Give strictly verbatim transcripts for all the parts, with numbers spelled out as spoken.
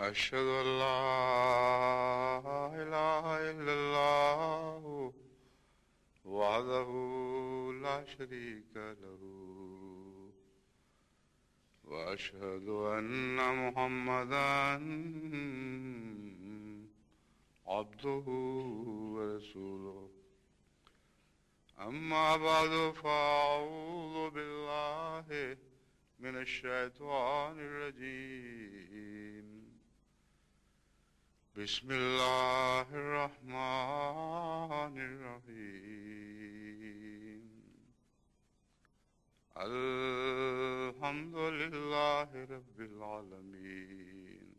أشهد أن لا إله إلا الله وحده لا شريك له وأشهد أن محمدا عبده ورسوله أما بعد فأعوذ بالله من الشيطان الرجيم بسم الله الرحمن الرحيم الحمد لله رب العالمين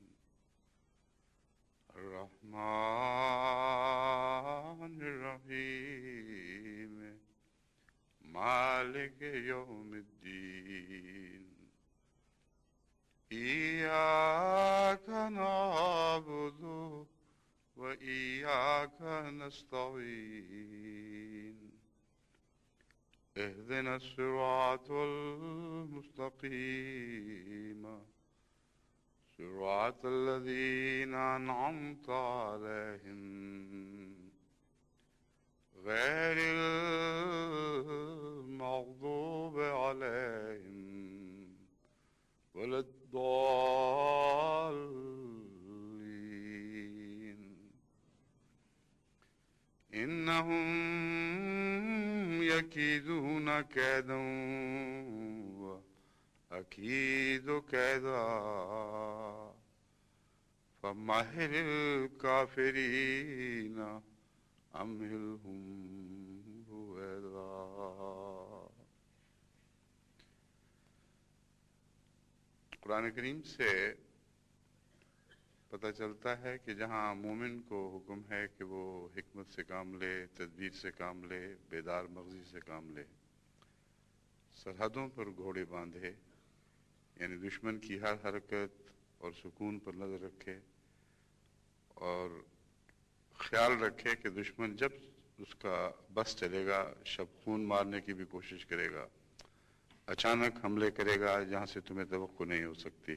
الرحمن الرحيم مالك يوم الدين إياك نعبد وإياك نستعين اهدنا الصراط المستقيم صراط الذين أنعمت عليهم غير المغضوب عليهم ولا الضالين إنهم يكيدون كيدا وأكيد كيدا فمهل الكافرين أمهلهم رويدا. قرآن کریم سے پتہ چلتا ہے کہ جہاں مومن کو حکم ہے کہ وہ حکمت سے کام لے، تدبیر سے کام لے، بیدار مغزی سے کام لے، سرحدوں پر گھوڑے باندھے، یعنی دشمن کی ہر حرکت اور سکون پر نظر رکھے اور خیال رکھے کہ دشمن جب اس کا بس چلے گا شب خون مارنے کی بھی کوشش کرے گا، اچانک حملے کرے گا جہاں سے تمہیں توقع نہیں ہو سکتی.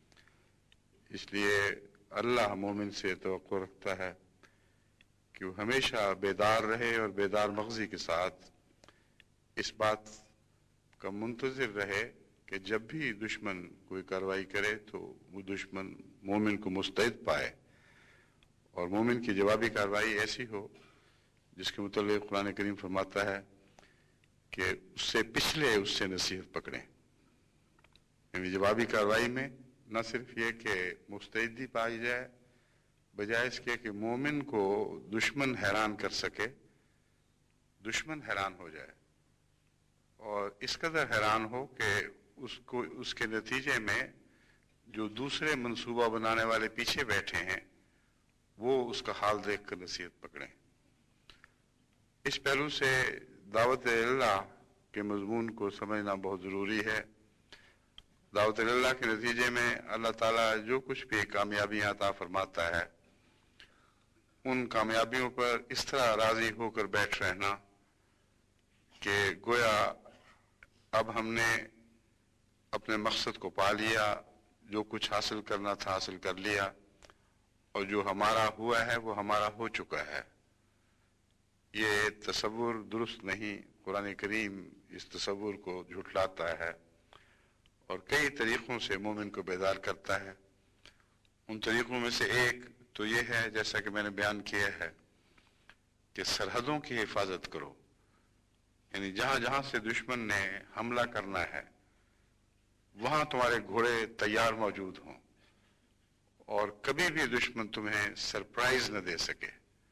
اس لیے اللہ مومن سے توقع رکھتا ہے کہ وہ ہمیشہ بیدار رہے اور بیدار مغزی کے ساتھ اس بات کا منتظر رہے کہ جب بھی دشمن کوئی کارروائی کرے تو وہ دشمن مومن کو مستعد پائے اور مومن کی جوابی کارروائی ایسی ہو جس کے متعلق قرآن کریم فرماتا ہے کہ اس سے پچھلے اس سے نصیحت پکڑیں. یعنی جوابی کارروائی میں نہ صرف یہ کہ مستعدی پائی جائے، بجائے اس کے کہ مومن کو دشمن حیران کر سکے، دشمن حیران ہو جائے اور اس قدر حیران ہو کہ اس کو اس کے نتیجے میں جو دوسرے منصوبہ بنانے والے پیچھے بیٹھے ہیں وہ اس کا حال دیکھ کر نصیحت پکڑیں. اس پہلو سے دعوت اللہ کے مضمون کو سمجھنا بہت ضروری ہے. دعوت اللہ کے نتیجے میں اللہ تعالیٰ جو کچھ بھی کامیابیاں عطا فرماتا ہے ان کامیابیوں پر اس طرح راضی ہو کر بیٹھ رہنا کہ گویا اب ہم نے اپنے مقصد کو پا لیا، جو کچھ حاصل کرنا تھا حاصل کر لیا اور جو ہمارا ہوا ہے وہ ہمارا ہو چکا ہے. یہ تصور درست نہیں. قرآن کریم اس تصور کو جھٹلاتا ہے اور کئی طریقوں سے مومن کو بیدار کرتا ہے. ان طریقوں میں سے ایک تو یہ ہے، جیسا کہ میں نے بیان کیا ہے، کہ سرحدوں کی حفاظت کرو. یعنی جہاں جہاں سے دشمن نے حملہ کرنا ہے وہاں تمہارے گھوڑے تیار موجود ہوں اور کبھی بھی دشمن تمہیں سرپرائز نہ دے سکے.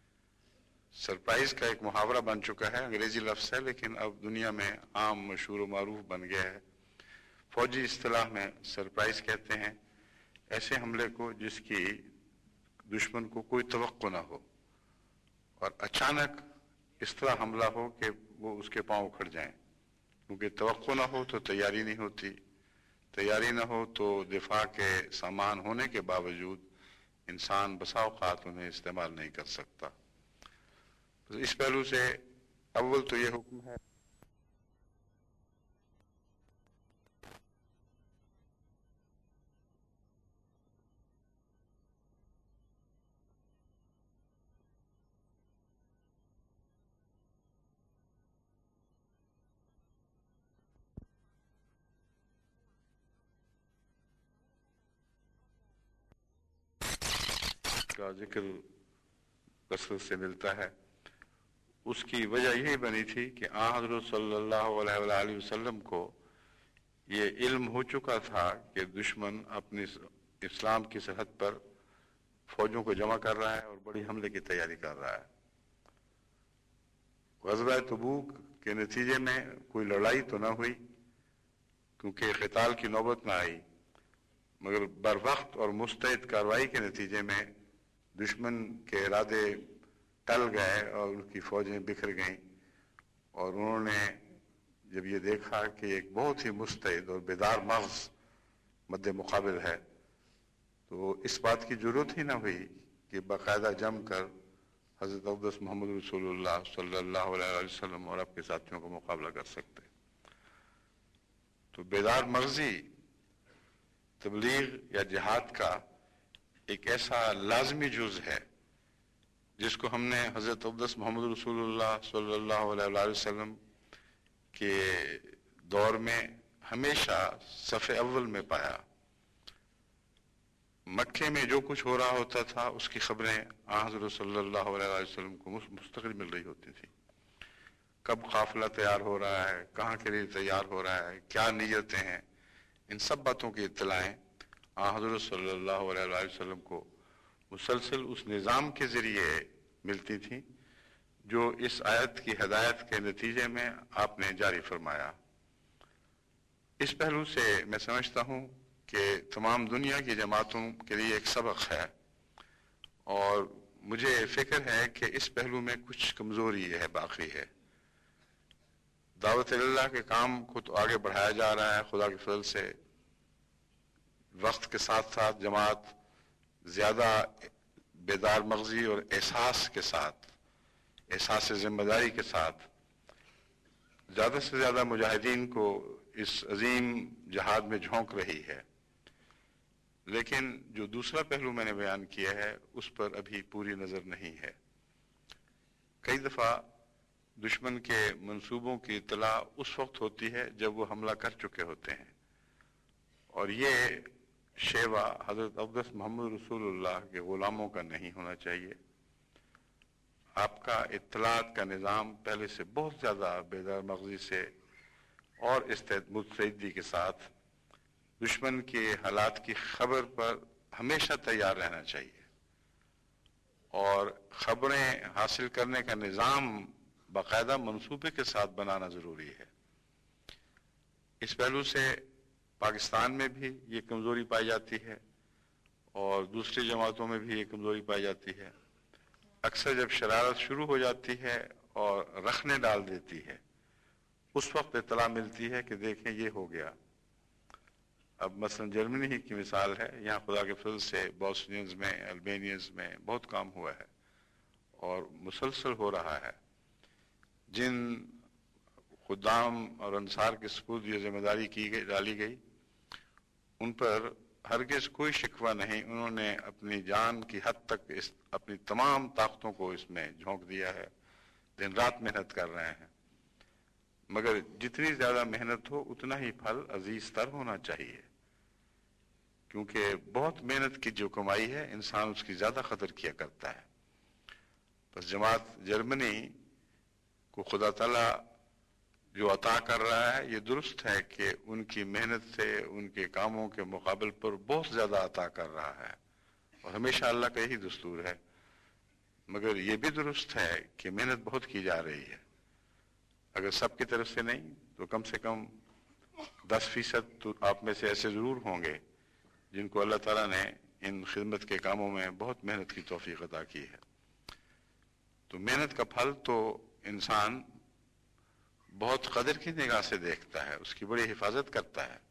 سرپرائز کا ایک محاورہ بن چکا ہے، انگریزی لفظ ہے لیکن اب دنیا میں عام مشہور و معروف بن گیا ہے. فوجی اصطلاح میں سرپرائز کہتے ہیں ایسے حملے کو جس کی دشمن کو کوئی توقع نہ ہو اور اچانک اس طرح حملہ ہو کہ وہ اس کے پاؤں اکھڑ جائیں. کیونکہ توقع نہ ہو تو تیاری نہیں ہوتی، تیاری نہ ہو تو دفاع کے سامان ہونے کے باوجود انسان بسا اوقات انہیں استعمال نہیں کر سکتا. اس پہلو سے اول تو یہ حکم ہے کا ذکر کثرت سے ملتا ہے، اس کی وجہ یہی بنی تھی کہ آن حضرت صلی اللہ علیہ وآلہ وسلم کو یہ علم ہو چکا تھا کہ دشمن اپنی اسلام کی سرحد پر فوجوں کو جمع کر رہا ہے اور بڑی حملے کی تیاری کر رہا ہے۔ غزوہ تبوک کے نتیجے میں کوئی لڑائی تو نہ ہوئی کیونکہ قتال کی نوبت نہ آئی، مگر بر وقت اور مستعد کارروائی کے نتیجے میں دشمن کے ارادے ٹل گئے اور ان کی فوجیں بکھر گئیں، اور انہوں نے جب یہ دیکھا کہ ایک بہت ہی مستعد اور بیدار مغز مد مقابل ہے تو اس بات کی ضرورت ہی نہ ہوئی کہ باقاعدہ جم کر حضرت اقدس محمد رسول اللہ صلی اللہ علیہ وسلم اور آپ کے ساتھیوں کا مقابلہ کر سکتے۔ تو بیدار مغزی تبلیغ یا جہاد کا ایک ایسا لازمی جز ہے جس کو ہم نے حضرت اقدس محمد رسول اللہ صلی اللہ علیہ وسلم کے دور میں ہمیشہ صف اول میں پایا۔ مکے میں جو کچھ ہو رہا ہوتا تھا اس کی خبریں آن حضرت صلی اللہ علیہ وسلم کو مستقل مل رہی ہوتی تھی۔ کب قافلہ تیار ہو رہا ہے، کہاں کے لیے تیار ہو رہا ہے، کیا نیتیں ہیں، ان سب باتوں کی اطلاعیں آن حضرت صلی اللہ علیہ وسلم کو مسلسل اس نظام کے ذریعے ملتی تھیں جو اس آیت کی ہدایت کے نتیجے میں آپ نے جاری فرمایا۔ اس پہلو سے میں سمجھتا ہوں کہ تمام دنیا کی جماعتوں کے لیے ایک سبق ہے، اور مجھے فکر ہے کہ اس پہلو میں کچھ کمزوری ہے، باقی ہے۔ دعوت اللہ کے کام کو تو آگے بڑھایا جا رہا ہے خدا کے فضل سے، وقت کے ساتھ ساتھ جماعت زیادہ بیدار مغزی اور احساس کے ساتھ، احساس ذمہ داری کے ساتھ زیادہ سے زیادہ مجاہدین کو اس عظیم جہاد میں جھونک رہی ہے، لیکن جو دوسرا پہلو میں نے بیان کیا ہے اس پر ابھی پوری نظر نہیں ہے۔ کئی دفعہ دشمن کے منصوبوں کی اطلاع اس وقت ہوتی ہے جب وہ حملہ کر چکے ہوتے ہیں، اور یہ شیوا حضرت اقدس محمد رسول اللہ کے غلاموں کا نہیں ہونا چاہیے۔ آپ کا اطلاعات کا نظام پہلے سے بہت زیادہ بیدار مغزی سے اور مستعدی کے ساتھ دشمن کے حالات کی خبر پر ہمیشہ تیار رہنا چاہیے، اور خبریں حاصل کرنے کا نظام باقاعدہ منصوبے کے ساتھ بنانا ضروری ہے۔ اس پہلو سے پاکستان میں بھی یہ کمزوری پائی جاتی ہے اور دوسری جماعتوں میں بھی یہ کمزوری پائی جاتی ہے۔ اکثر جب شرارت شروع ہو جاتی ہے اور رخنے ڈال دیتی ہے اس وقت اطلاع ملتی ہے کہ دیکھیں یہ ہو گیا۔ اب مثلا جرمنی ہی کی مثال ہے، یہاں خدا کے فضل سے بوسنینز میں، البینینز میں بہت کام ہوا ہے اور مسلسل ہو رہا ہے۔ جن خدام اور انصار کے سپرد یہ ذمہ داری کی گئی ڈالی گئی ان پر ہرگز کوئی شکوہ نہیں، انہوں نے اپنی جان کی حد تک اس اپنی تمام طاقتوں کو اس میں جھونک دیا ہے، دن رات محنت کر رہے ہیں، مگر جتنی زیادہ محنت ہو اتنا ہی پھل عزیز تر ہونا چاہیے، کیونکہ بہت محنت کی جو کمائی ہے انسان اس کی زیادہ قدر کیا کرتا ہے۔ بس جماعت جرمنی کو خدا تعالیٰ جو عطا کر رہا ہے یہ درست ہے کہ ان کی محنت سے ان کے کاموں کے مقابل پر بہت زیادہ عطا کر رہا ہے، اور ہمیشہ اللہ کا یہی دستور ہے، مگر یہ بھی درست ہے کہ محنت بہت کی جا رہی ہے۔ اگر سب کی طرف سے نہیں تو کم سے کم دس فیصد تو آپ میں سے ایسے ضرور ہوں گے جن کو اللہ تعالیٰ نے ان خدمت کے کاموں میں بہت محنت کی توفیق عطا کی ہے۔ تو محنت کا پھل تو انسان بہت قدر کی نگاہ سے دیکھتا ہے، اس کی بڑی حفاظت کرتا ہے۔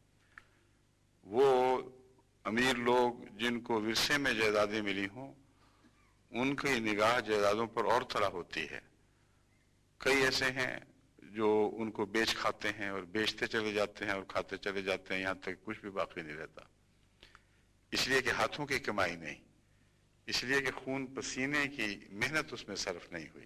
وہ امیر لوگ جن کو ورثے میں جائیدادیں ملی ہوں ان کی نگاہ جائیدادوں پر اور طرح ہوتی ہے۔ کئی ایسے ہیں جو ان کو بیچ کھاتے ہیں اور بیچتے چلے جاتے ہیں اور کھاتے چلے جاتے ہیں، یہاں تک کچھ بھی باقی نہیں رہتا، اس لیے کہ ہاتھوں کی کمائی نہیں، اس لیے کہ خون پسینے کی محنت اس میں صرف نہیں ہوئی۔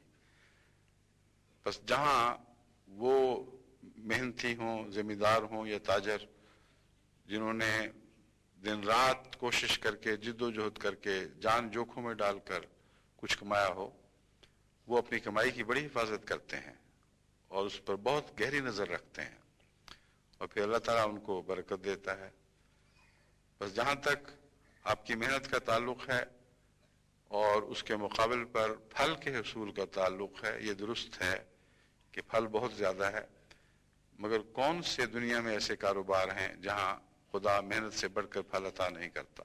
بس جہاں وہ محنتی ہوں، ذمہ دار ہوں یا تاجر جنہوں نے دن رات کوشش کر کے جد و جہد کر کے جان جوکھوں میں ڈال کر کچھ کمایا ہو، وہ اپنی کمائی کی بڑی حفاظت کرتے ہیں اور اس پر بہت گہری نظر رکھتے ہیں، اور پھر اللہ تعالیٰ ان کو برکت دیتا ہے۔ بس جہاں تک آپ کی محنت کا تعلق ہے اور اس کے مقابل پر پھل کے حصول کا تعلق ہے، یہ درست ہے کہ پھل بہت زیادہ ہے، مگر کون سے دنیا میں ایسے کاروبار ہیں جہاں خدا محنت سے بڑھ کر پھل عطا نہیں کرتا؟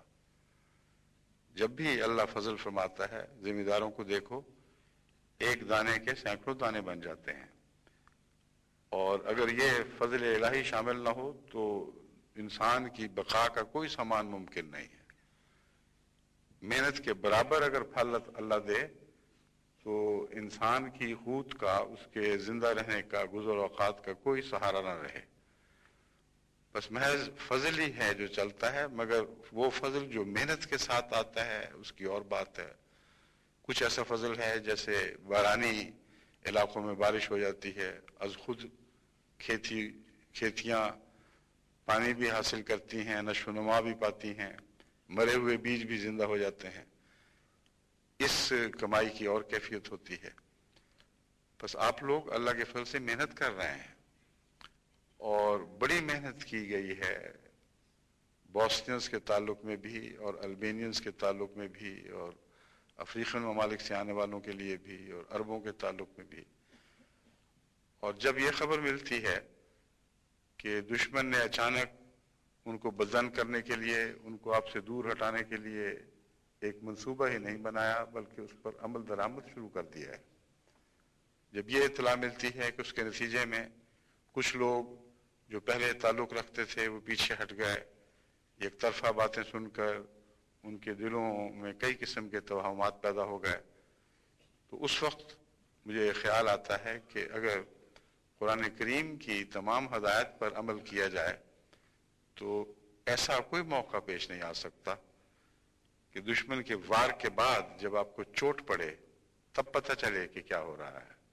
جب بھی اللہ فضل فرماتا ہے، ذمہ داروں کو دیکھو، ایک دانے کے سینکڑوں دانے بن جاتے ہیں، اور اگر یہ فضل الہی شامل نہ ہو تو انسان کی بقا کا کوئی سامان ممکن نہیں ہے۔ محنت کے برابر اگر پھل اللہ دے تو انسان کی قوت کا، اس کے زندہ رہنے کا، گزر اوقات کا کوئی سہارا نہ رہے۔ بس محض فضل ہی ہے جو چلتا ہے، مگر وہ فضل جو محنت کے ساتھ آتا ہے اس کی اور بات ہے۔ کچھ ایسا فضل ہے جیسے بارانی علاقوں میں بارش ہو جاتی ہے، از خود کھیتی کھیتیاں پانی بھی حاصل کرتی ہیں، نشو و نما بھی پاتی ہیں، مرے ہوئے بیج بھی زندہ ہو جاتے ہیں۔ اس کمائی کی اور کیفیت ہوتی ہے۔ بس آپ لوگ اللہ کے فضل سے محنت کر رہے ہیں، اور بڑی محنت کی گئی ہے بوسنینز کے تعلق میں بھی اور البینینز کے تعلق میں بھی اور افریقن ممالک سے آنے والوں کے لیے بھی اور عربوں کے تعلق میں بھی۔ اور جب یہ خبر ملتی ہے کہ دشمن نے اچانک ان کو بدزن کرنے کے لیے، ان کو آپ سے دور ہٹانے کے لیے ایک منصوبہ ہی نہیں بنایا بلکہ اس پر عمل درآمد شروع کر دیا ہے، جب یہ اطلاع ملتی ہے کہ اس کے نتیجے میں کچھ لوگ جو پہلے تعلق رکھتے تھے وہ پیچھے ہٹ گئے، ایک طرفہ باتیں سن کر ان کے دلوں میں کئی قسم کے توہمات پیدا ہو گئے، تو اس وقت مجھے یہ خیال آتا ہے کہ اگر قرآن کریم کی تمام ہدایت پر عمل کیا جائے تو ایسا کوئی موقع پیش نہیں آ سکتا کہ دشمن کے وار کے بعد جب آپ کو چوٹ پڑے تب پتہ چلے کہ کیا ہو رہا ہے۔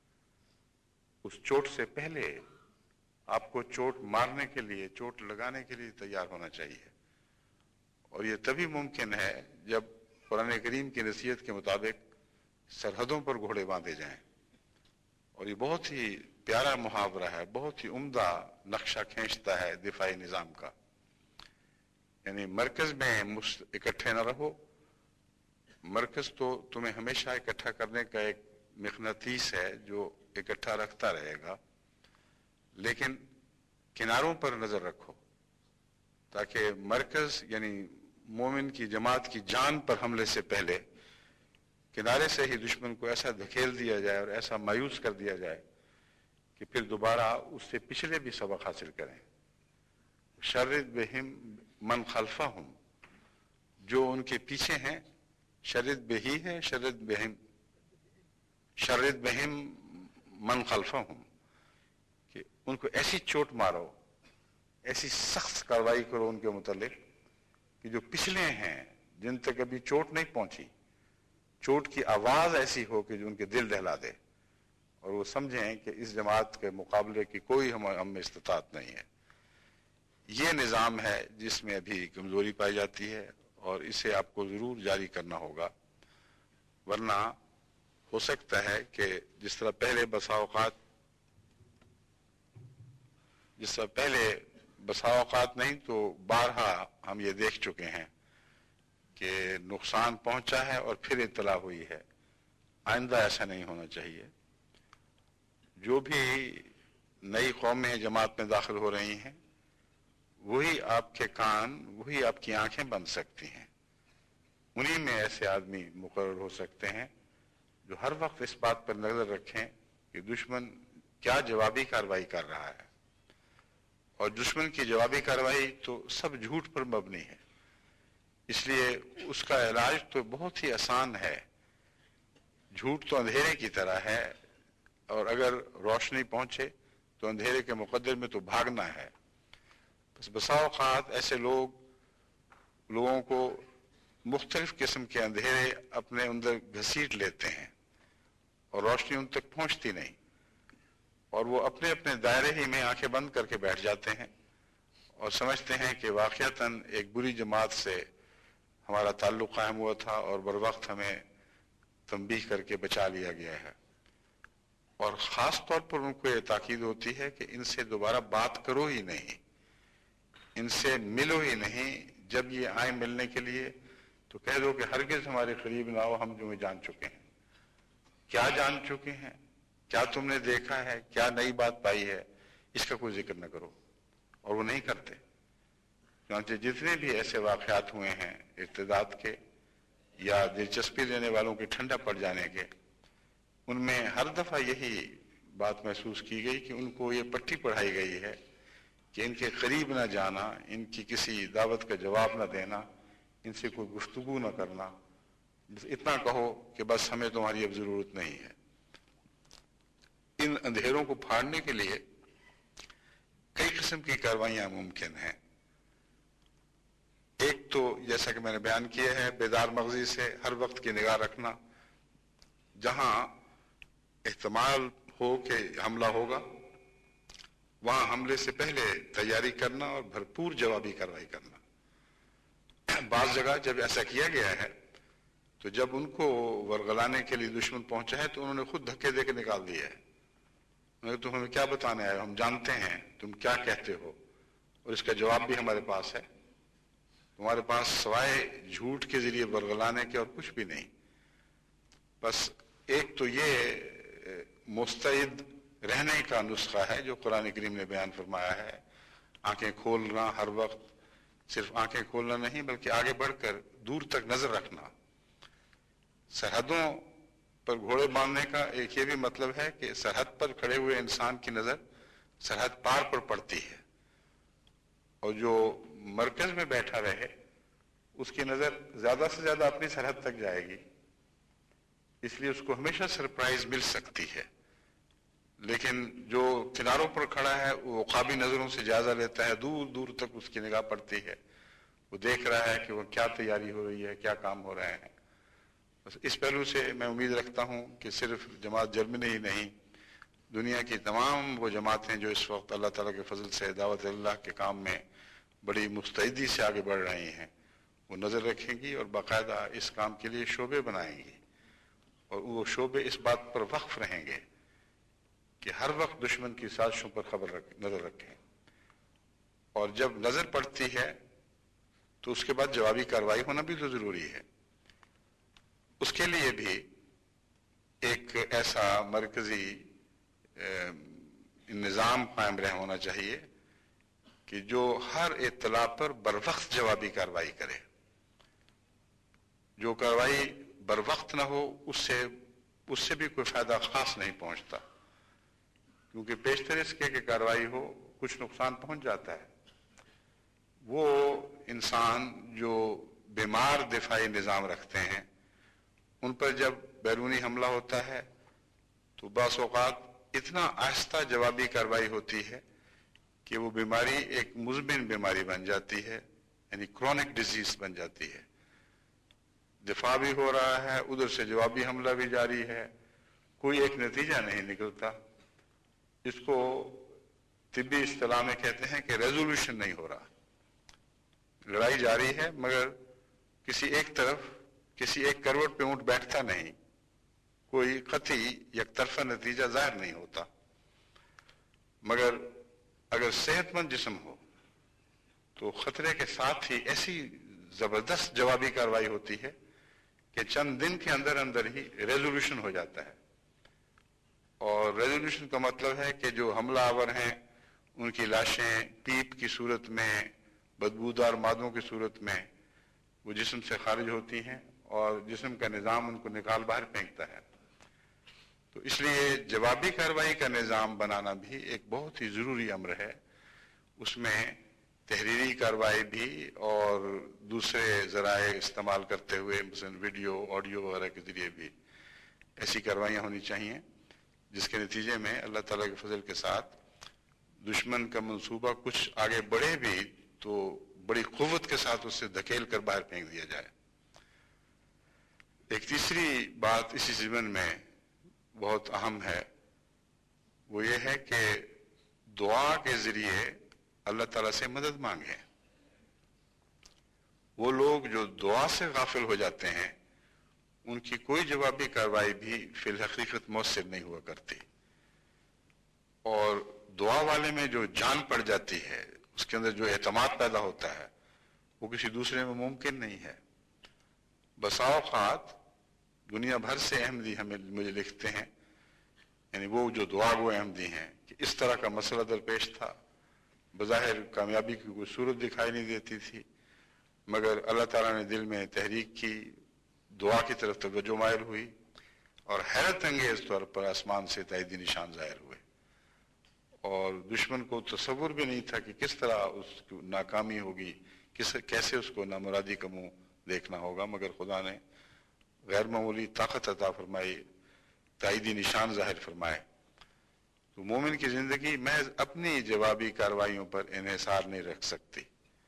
اس چوٹ سے پہلے آپ کو چوٹ مارنے کے لیے، چوٹ لگانے کے لیے تیار ہونا چاہیے، اور یہ تبھی ممکن ہے جب قرآن کریم کی نصیحت کے مطابق سرحدوں پر گھوڑے باندھے جائیں۔ اور یہ بہت ہی پیارا محاورہ ہے، بہت ہی عمدہ نقشہ کھینچتا ہے دفاعی نظام کا، یعنی مرکز میں اکٹھے نہ رہو، مرکز تو تمہیں ہمیشہ اکٹھا کرنے کا ایک مقناطیس ہے جو اکٹھا رکھتا رہے گا، لیکن کناروں پر نظر رکھو تاکہ مرکز یعنی مومن کی جماعت کی جان پر حملے سے پہلے کنارے سے ہی دشمن کو ایسا دھکیل دیا جائے اور ایسا مایوس کر دیا جائے کہ پھر دوبارہ اس سے پچھلے بھی سبق حاصل کریں۔ شرد بہم من خلفہم، جو ان کے پیچھے ہیں، شرد بہی ہے، شرد بہم شرد بہم من خلفہم، کہ ان کو ایسی چوٹ مارو، ایسی سخت کارروائی کرو ان کے متعلق کہ جو پچھلے ہیں جن تک ابھی چوٹ نہیں پہنچی، چوٹ کی آواز ایسی ہو کہ جو ان کے دل دہلا دے اور وہ سمجھیں کہ اس جماعت کے مقابلے کی کوئی ہم ہم میں استطاعت نہیں ہے۔ یہ نظام ہے جس میں ابھی کمزوری پائی جاتی ہے اور اسے آپ کو ضرور جاری کرنا ہوگا، ورنہ ہو سکتا ہے کہ جس طرح پہلے بسا اوقات جس طرح پہلے بسا اوقات نہیں تو بارہا ہم یہ دیکھ چکے ہیں کہ نقصان پہنچا ہے اور پھر اطلاع ہوئی ہے۔ آئندہ ایسا نہیں ہونا چاہیے۔ جو بھی نئی قومیں جماعت میں داخل ہو رہی ہیں وہی آپ کے کان، وہی آپ کی آنکھیں بن سکتی ہیں، انہی میں ایسے آدمی مقرر ہو سکتے ہیں جو ہر وقت اس بات پر نظر رکھیں کہ دشمن کیا جوابی کارروائی کر رہا ہے، اور دشمن کی جوابی کارروائی تو سب جھوٹ پر مبنی ہے، اس لیے اس کا علاج تو بہت ہی آسان ہے۔ جھوٹ تو اندھیرے کی طرح ہے، اور اگر روشنی پہنچے تو اندھیرے کے مقدر میں تو بھاگنا ہے۔ بس بسا اوقات ایسے لوگ لوگوں کو مختلف قسم کے اندھیرے اپنے اندر گھسیٹ لیتے ہیں اور روشنی ان تک پہنچتی نہیں، اور وہ اپنے اپنے دائرے ہی میں آنکھیں بند کر کے بیٹھ جاتے ہیں اور سمجھتے ہیں کہ واقعتاً ایک بری جماعت سے ہمارا تعلق قائم ہوا تھا اور بر وقت ہمیں تنبیہ کر کے بچا لیا گیا ہے، اور خاص طور پر ان کو یہ تاکید ہوتی ہے کہ ان سے دوبارہ بات کرو ہی نہیں، ان سے ملو ہی نہیں، جب یہ آئیں ملنے کے لیے تو کہہ دو کہ ہرگز ہمارے قریب نہ آؤ، ہم تمہیں جان چکے ہیں۔ کیا جان چکے ہیں، کیا تم نے دیکھا ہے، کیا نئی بات پائی ہے، اس کا کوئی ذکر نہ کرو، اور وہ نہیں کرتے۔ چنانچہ جتنے بھی ایسے واقعات ہوئے ہیں ارتداد کے یا دلچسپی لینے والوں کے ٹھنڈا پڑ جانے کے، ان میں ہر دفعہ یہی بات محسوس کی گئی کہ ان کو یہ پٹی پڑھائی گئی ہے کہ ان کے قریب نہ جانا، ان کی کسی دعوت کا جواب نہ دینا، ان سے کوئی گفتگو نہ کرنا، بس اتنا کہو کہ بس ہمیں تمہاری اب ضرورت نہیں ہے۔ ان اندھیروں کو پھاڑنے کے لیے کئی قسم کی کاروائیاں ممکن ہیں۔ ایک تو جیسا کہ میں نے بیان کیا ہے، بیدار مغزی سے ہر وقت کی نگاہ رکھنا، جہاں احتمال ہو کہ حملہ ہوگا وہاں حملے سے پہلے تیاری کرنا اور بھرپور جوابی کارروائی کرنا۔ بعض جگہ جب ایسا کیا گیا ہے تو جب ان کو ورغلانے کے لیے دشمن پہنچا ہے تو انہوں نے خود دھکے دے کے نکال دیا ہے۔ انہوں نے تم ہمیں کیا بتانے آئے ہو، ہم جانتے ہیں تم کیا کہتے ہو اور اس کا جواب بھی ہمارے پاس ہے، تمہارے پاس سوائے جھوٹ کے ذریعے ورغلانے کے اور کچھ بھی نہیں۔ بس ایک تو یہ مستعد رہنے کا نسخہ ہے جو قرآن کریم نے بیان فرمایا ہے، آنکھیں کھولنا ہر وقت، صرف آنکھیں کھولنا نہیں بلکہ آگے بڑھ کر دور تک نظر رکھنا۔ سرحدوں پر گھوڑے باندھنے کا ایک یہ بھی مطلب ہے کہ سرحد پر کھڑے ہوئے انسان کی نظر سرحد پار پر پڑتی ہے، اور جو مرکز میں بیٹھا رہے اس کی نظر زیادہ سے زیادہ اپنی سرحد تک جائے گی، اس لیے اس کو ہمیشہ سرپرائز مل سکتی ہے۔ لیکن جو کناروں پر کھڑا ہے وہ عقابی نظروں سے جائزہ لیتا ہے، دور دور تک اس کی نگاہ پڑتی ہے، وہ دیکھ رہا ہے کہ وہ کیا تیاری ہو رہی ہے، کیا کام ہو رہے ہیں۔ بس اس پہلو سے میں امید رکھتا ہوں کہ صرف جماعت جرمنی ہی نہیں، دنیا کی تمام وہ جماعتیں جو اس وقت اللہ تعالیٰ کے فضل سے دعوت اللہ کے کام میں بڑی مستعدی سے آگے بڑھ رہی ہیں، وہ نظر رکھیں گی اور باقاعدہ اس کام کے لیے شعبے بنائیں گی، اور وہ شعبے اس بات پر وقف رہیں گے کہ ہر وقت دشمن کی سازشوں پر خبر رکھ نظر رکھیں، اور جب نظر پڑتی ہے تو اس کے بعد جوابی کارروائی ہونا بھی تو ضروری ہے۔ اس کے لیے بھی ایک ایسا مرکزی نظام قائم رہ ہونا چاہیے کہ جو ہر اطلاع پر بروقت جوابی کارروائی کرے۔ جو کارروائی بروقت نہ ہو اس سے اس سے بھی کوئی فائدہ خاص نہیں پہنچتا، کیونکہ پیشتر اس کے کہ کارروائی ہو کچھ نقصان پہنچ جاتا ہے۔ وہ انسان جو بیمار دفاعی نظام رکھتے ہیں ان پر جب بیرونی حملہ ہوتا ہے تو بعض اوقات اتنا آہستہ جوابی کارروائی ہوتی ہے کہ وہ بیماری ایک مزمن بیماری بن جاتی ہے، یعنی کرونک ڈیزیز بن جاتی ہے۔ دفاع بھی ہو رہا ہے، ادھر سے جوابی حملہ بھی جاری ہے، کوئی ایک نتیجہ نہیں نکلتا۔ اس کو طبی اصطلاح میں کہتے ہیں کہ ریزولوشن نہیں ہو رہا، لڑائی جاری ہے مگر کسی ایک طرف کسی ایک کروٹ پہ اونٹ بیٹھتا نہیں، کوئی قطعی یک طرفہ نتیجہ ظاہر نہیں ہوتا۔ مگر اگر صحت مند جسم ہو تو خطرے کے ساتھ ہی ایسی زبردست جوابی کارروائی ہوتی ہے کہ چند دن کے اندر اندر ہی ریزولوشن ہو جاتا ہے۔ اور ریزولوشن کا مطلب ہے کہ جو حملہ آور ہیں ان کی لاشیں پیپ کی صورت میں، بدبودار مادوں کی صورت میں وہ جسم سے خارج ہوتی ہیں اور جسم کا نظام ان کو نکال باہر پھینکتا ہے۔ تو اس لیے جوابی کارروائی کا نظام بنانا بھی ایک بہت ہی ضروری امر ہے۔ اس میں تحریری کارروائی بھی اور دوسرے ذرائع استعمال کرتے ہوئے مثلا ویڈیو آڈیو وغیرہ کے ذریعے بھی ایسی کارروائیاں ہونی چاہیے جس کے نتیجے میں اللہ تعالیٰ کے فضل کے ساتھ دشمن کا منصوبہ کچھ آگے بڑھے بھی تو بڑی قوت کے ساتھ اس سے دھکیل کر باہر پھینک دیا جائے۔ ایک تیسری بات اسی ضمن میں بہت اہم ہے، وہ یہ ہے کہ دعا کے ذریعے اللہ تعالیٰ سے مدد مانگیں۔ وہ لوگ جو دعا سے غافل ہو جاتے ہیں ان کی کوئی جوابی کارروائی بھی فی الحقیقت مؤثر نہیں ہوا کرتی، اور دعا والے میں جو جان پڑ جاتی ہے، اس کے اندر جو اعتماد پیدا ہوتا ہے، وہ کسی دوسرے میں ممکن نہیں ہے۔ بسا اوقات دنیا بھر سے احمدی ہمیں مجھے لکھتے ہیں، یعنی وہ جو دعا گو احمدی ہیں، کہ اس طرح کا مسئلہ درپیش تھا، بظاہر کامیابی کی کوئی صورت دکھائی نہیں دیتی تھی، مگر اللہ تعالیٰ نے دل میں تحریک کی، دعا کی طرف توجہ مائل ہوئی، اور حیرت انگیز طور پر آسمان سے تائیدی نشان ظاہر ہوئے، اور دشمن کو تصور بھی نہیں تھا کہ کس طرح اس کی ناکامی ہوگی، کس کیسے اس کو نامرادی کا منہ دیکھنا ہوگا، مگر خدا نے غیر معمولی طاقت عطا فرمائی، تائیدی نشان ظاہر فرمائے۔ تو مومن کی زندگی محض اپنی جوابی کارروائیوں پر انحصار نہیں رکھ سکتی۔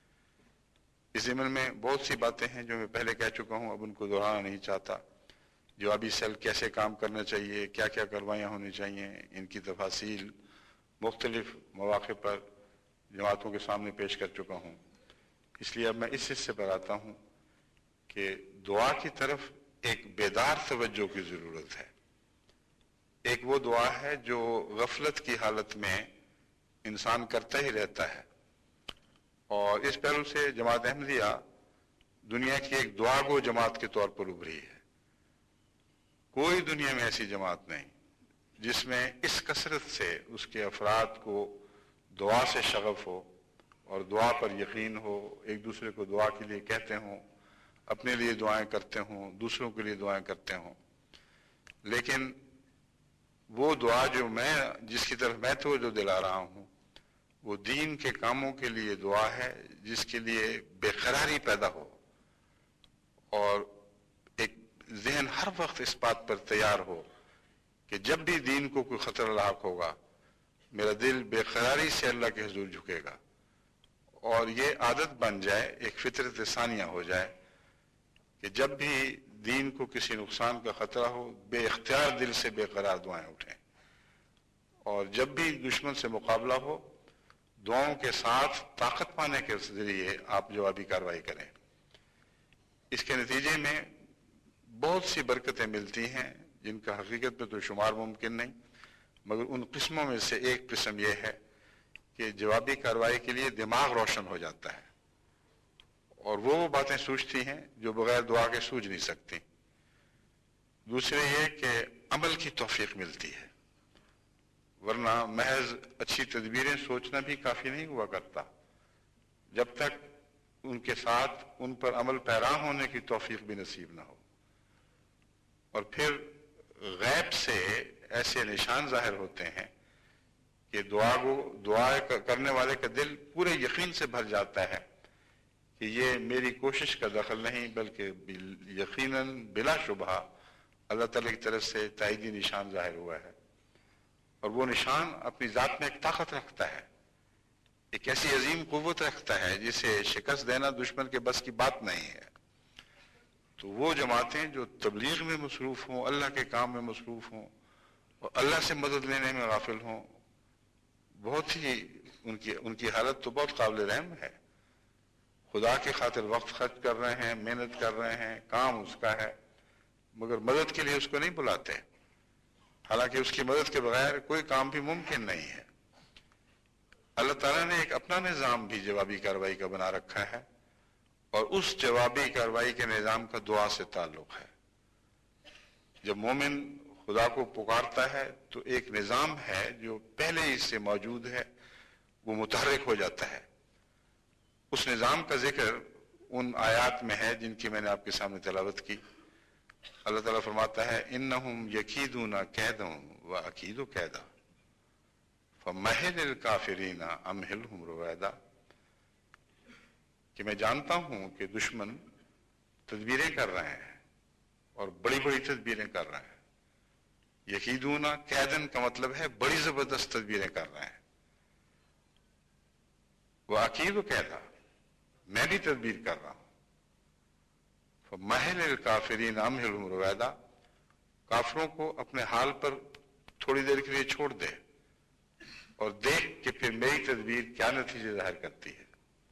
اس ضمن میں بہت سی باتیں ہیں جو میں پہلے کہہ چکا ہوں، اب ان کو دہرانا نہیں چاہتا۔ جوابی سیل کیسے کام کرنا چاہیے، کیا کیا کارروائیاں ہونی چاہیے، ان کی تفاصیل مختلف مواقع پر جماعتوں کے سامنے پیش کر چکا ہوں۔ اس لیے اب میں اس حصے پر آتا ہوں کہ دعا کی طرف ایک بیدار توجہ کی ضرورت ہے۔ ایک وہ دعا ہے جو غفلت کی حالت میں انسان کرتا ہی رہتا ہے، اور اس پہلو سے جماعت احمدیہ دنیا کی ایک دعا گو جماعت کے طور پر ابھری ہے۔ کوئی دنیا میں ایسی جماعت نہیں جس میں اس کثرت سے اس کے افراد کو دعا سے شغف ہو اور دعا پر یقین ہو، ایک دوسرے کو دعا کے لیے کہتے ہوں، اپنے لیے دعائیں کرتے ہوں، دوسروں کے لیے دعائیں کرتے ہوں۔ لیکن وہ دعا جو میں جس کی طرف میں توجہ دلا رہا ہوں، وہ دین کے کاموں کے لیے دعا ہے جس کے لیے بے قراری پیدا ہو، اور ایک ذہن ہر وقت اس بات پر تیار ہو کہ جب بھی دین کو کوئی خطرہ لاحق ہوگا، میرا دل بے قراری سے اللہ کے حضور جھکے گا، اور یہ عادت بن جائے، ایک فطرت ثانیہ ہو جائے کہ جب بھی دین کو کسی نقصان کا خطرہ ہو، بے اختیار دل سے بے قرار دعائیں اٹھیں، اور جب بھی دشمن سے مقابلہ ہو، دعاؤں کے ساتھ طاقت پانے کے ذریعے آپ جوابی کارروائی کریں۔ اس کے نتیجے میں بہت سی برکتیں ملتی ہیں جن کا حقیقت میں تو شمار ممکن نہیں، مگر ان قسموں میں سے ایک قسم یہ ہے کہ جوابی کارروائی کے لیے دماغ روشن ہو جاتا ہے، اور وہ وہ باتیں سوچتی ہیں جو بغیر دعا کے سوچ نہیں سکتی۔ دوسرے یہ کہ عمل کی توفیق ملتی ہے، ورنہ محض اچھی تدبیریں سوچنا بھی کافی نہیں ہوا کرتا جب تک ان کے ساتھ ان پر عمل پیرا ہونے کی توفیق بھی نصیب نہ ہو۔ اور پھر غیب سے ایسے نشان ظاہر ہوتے ہیں کہ دعا کو دعا کرنے والے کا دل پورے یقین سے بھر جاتا ہے کہ یہ میری کوشش کا دخل نہیں، بلکہ یقیناً بلا شبہ اللہ تعالیٰ کی طرف سے تائیدی نشان ظاہر ہوا ہے، اور وہ نشان اپنی ذات میں ایک طاقت رکھتا ہے، ایک ایسی عظیم قوت رکھتا ہے جسے شکست دینا دشمن کے بس کی بات نہیں ہے۔ تو وہ جماعتیں جو تبلیغ میں مصروف ہوں، اللہ کے کام میں مصروف ہوں، اور اللہ سے مدد لینے میں غافل ہوں، بہت ہی ان کی ان کی حالت تو بہت قابل رحم ہے۔ خدا کی خاطر وقت خرچ کر رہے ہیں، محنت کر رہے ہیں، کام اس کا ہے، مگر مدد کے لیے اس کو نہیں بلاتے، حالانکہ اس کی مدد کے بغیر کوئی کام بھی ممکن نہیں ہے۔ اللہ تعالیٰ نے ایک اپنا نظام بھی جوابی کارروائی کا بنا رکھا ہے، اور اس جوابی کارروائی کے نظام کا دعا سے تعلق ہے۔ جب مومن خدا کو پکارتا ہے تو ایک نظام ہے جو پہلے ہی سے موجود ہے، وہ متحرک ہو جاتا ہے۔ اس نظام کا ذکر ان آیات میں ہے جن کی میں نے آپ کے سامنے تلاوت کی۔ اللہ تعالیٰ فرماتا ہے انہم یکیدون کیدا واکید کیدا فمہل الکافرین امہلہم رویدا، کہ میں جانتا ہوں کہ دشمن تدبیریں کر رہے ہیں اور بڑی بڑی تدبیریں کر رہے ہیں۔ یکیدون کیدن کا مطلب ہے بڑی زبردست تدبیریں کر رہے ہیں، واکید کیدا، میں بھی تدبیر کر رہا ہوں۔ فمہل الکافرین امہلہم رویدا، کافروں کو اپنے حال پر تھوڑی دیر کے لیے چھوڑ دے اور دیکھ کہ پھر میری تدبیر کیا نتیجے ظاہر کرتی ہے۔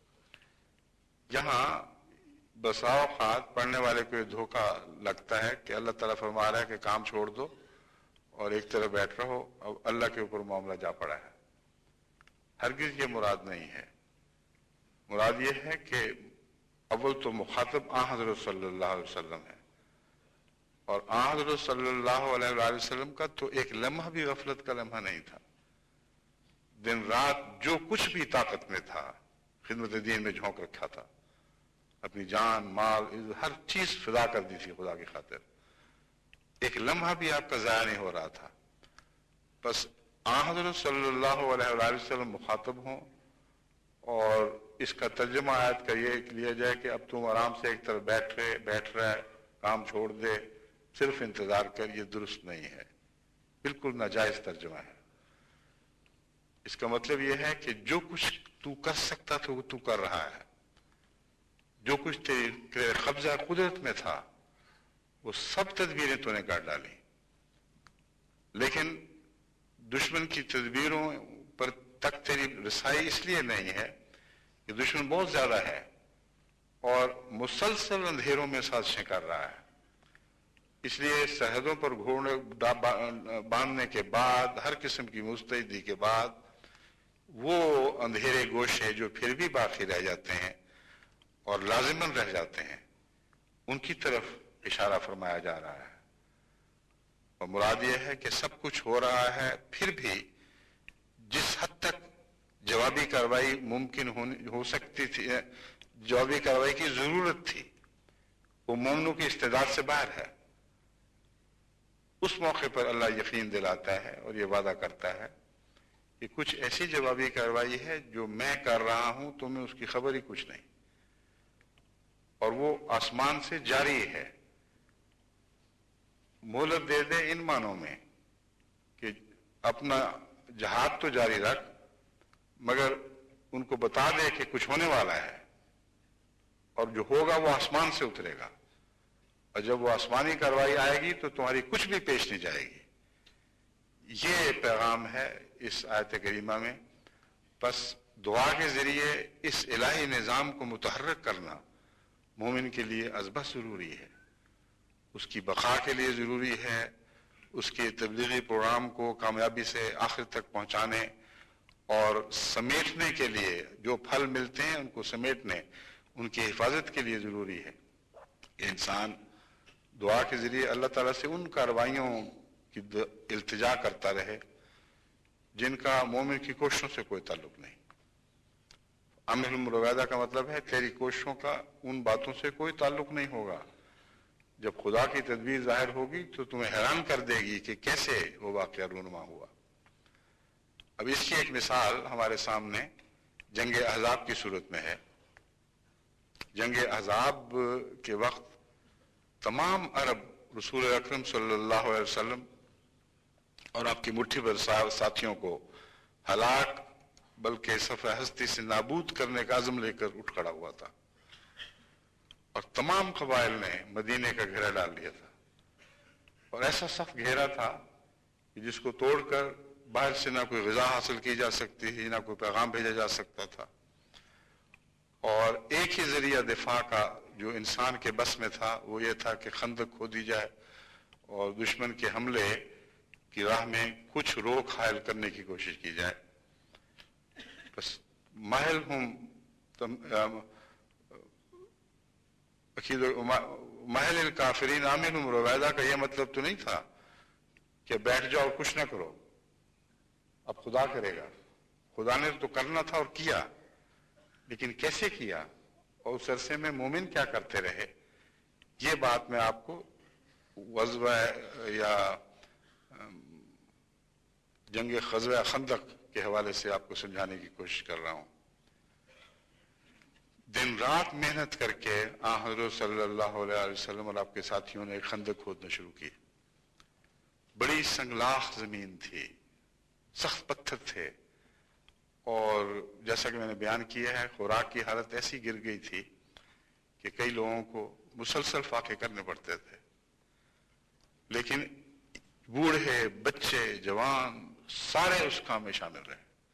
یہاں بسا اوقات پڑھنے والے کو یہ دھوکہ لگتا ہے کہ اللہ تعالیٰ فرما رہا ہے کہ کام چھوڑ دو اور ایک طرف بیٹھ رہو، اب اللہ کے اوپر معاملہ جا پڑا ہے۔ ہرگز یہ مراد نہیں ہے۔ مراد یہ ہے کہ اول تو مخاطب آن حضرت صلی اللہ علیہ وسلم ہے، اور آن حضرت صلی اللہ علیہ وآلہ وسلم کا تو ایک لمحہ بھی غفلت کا لمحہ نہیں تھا۔ دن رات جو کچھ بھی طاقت میں تھا خدمت دین میں جھونک رکھا تھا، اپنی جان مال ہر چیز فدا کر دی تھی خدا کی خاطر، ایک لمحہ بھی آپ کا ضائع نہیں ہو رہا تھا۔ بس آن حضرت صلی اللہ علیہ وآلہ وسلم مخاطب ہوں اور اس کا ترجمہ آیت کا یہ لیا جائے کہ اب تم آرام سے ایک طرف بیٹھ رہے بیٹھ رہا ہے کام چھوڑ دے صرف انتظار کر، یہ درست نہیں ہے، بالکل ناجائز ترجمہ ہے۔ اس کا مطلب یہ ہے کہ جو کچھ تو کر سکتا تھا وہ تو کر رہا ہے، جو کچھ تیرے قبضہ قدرت میں تھا وہ سب تدبیریں تو نے کر ڈالی، لیکن دشمن کی تدبیروں پر تک تیری رسائی اس لیے نہیں ہے کہ دشمن بہت زیادہ ہے اور مسلسل اندھیروں میں سازشیں کر رہا ہے، اس لیے سرحدوں پر گھوڑے باندھنے کے بعد ہر قسم کی مستعدی کے بعد وہ اندھیرے گوشے جو پھر بھی باقی رہ جاتے ہیں اور لازماً رہ جاتے ہیں ان کی طرف اشارہ فرمایا جا رہا ہے، اور مراد یہ ہے کہ سب کچھ ہو رہا ہے پھر بھی جس حد تک جوابی کارروائی ممکن ہو سکتی تھی، جوابی کارروائی کی ضرورت تھی، وہ مومنوں کی استعداد سے باہر ہے۔ اس موقع پر اللہ یقین دلاتا ہے اور یہ وعدہ کرتا ہے کہ کچھ ایسی جوابی کارروائی ہے جو میں کر رہا ہوں تمہیں اس کی خبر ہی کچھ نہیں، اور وہ آسمان سے جاری ہے۔ مہلت دے دے ان معنوں میں کہ اپنا جہاد تو جاری رکھ، مگر ان کو بتا دے کہ کچھ ہونے والا ہے اور جو ہوگا وہ آسمان سے اترے گا، اور جب وہ آسمانی کارروائی آئے گی تو تمہاری کچھ بھی پیش نہیں جائے گی۔ یہ پیغام ہے اس آیت کریمہ میں۔ پس دعا کے ذریعے اس الہی نظام کو متحرک کرنا مومن کے لیے ازبہ ضروری ہے، اس کی بقا کے لیے ضروری ہے، اس کے تبلیغی پروگرام کو کامیابی سے آخر تک پہنچانے اور سمیٹنے کے لیے جو پھل ملتے ہیں ان کو سمیٹنے، ان کی حفاظت کے لیے ضروری ہے کہ انسان دعا کے ذریعے اللہ تعالیٰ سے ان کارروائیوں کی التجا کرتا رہے جن کا مومن کی کوششوں سے کوئی تعلق نہیں۔ عامل المرویدہ کا مطلب ہے تیری کوششوں کا ان باتوں سے کوئی تعلق نہیں ہوگا، جب خدا کی تدبیر ظاہر ہوگی تو تمہیں حیران کر دے گی کہ کیسے وہ واقعہ رونما ہوا۔ اب اس کی ایک مثال ہمارے سامنے جنگ احزاب کی صورت میں ہے۔ جنگ احزاب کے وقت تمام عرب رسول اکرم صلی اللہ علیہ وسلم اور آپ کی مٹھی بھر ساتھیوں کو ہلاک بلکہ صفحہ ہستی سے نابود کرنے کا عزم لے کر اٹھ کھڑا ہوا تھا، اور تمام قبائل نے مدینے کا گھیرا ڈال لیا تھا، اور ایسا سخت گھیرا تھا کہ جس کو توڑ کر باہر سے نہ کوئی غذا حاصل کی جا سکتی تھی، نہ کوئی پیغام بھیجا جا سکتا تھا، اور ایک ہی ذریعہ دفاع کا جو انسان کے بس میں تھا وہ یہ تھا کہ خندق کھودی جائے اور دشمن کے حملے کی راہ میں کچھ روک حائل کرنے کی کوشش کی جائے۔ بس محل ہم محل الکافرین آمن رویدہ کا یہ مطلب تو نہیں تھا کہ بیٹھ جاؤ اور کچھ نہ کرو، اب خدا کرے گا۔ خدا نے تو کرنا تھا اور کیا، لیکن کیسے کیا اور اس عرصے میں مومن کیا کرتے رہے، یہ بات میں آپ کو غزوہ یا جنگ غزوہ خندق کے حوالے سے آپ کو سمجھانے کی کوشش کر رہا ہوں۔ دن رات محنت کر کے آن حضرت صلی اللہ علیہ وسلم اور آپ کے ساتھیوں نے ایک خندق کھودنا شروع کی۔ بڑی سنگلاخ زمین تھی، سخت پتھر تھے، اور جیسا کہ میں نے بیان کیا ہے خوراک کی حالت ایسی گر گئی تھی کہ کئی لوگوں کو مسلسل فاقے کرنے پڑتے تھے، لیکن بوڑھے بچے جوان سارے اس کام میں شامل رہے۔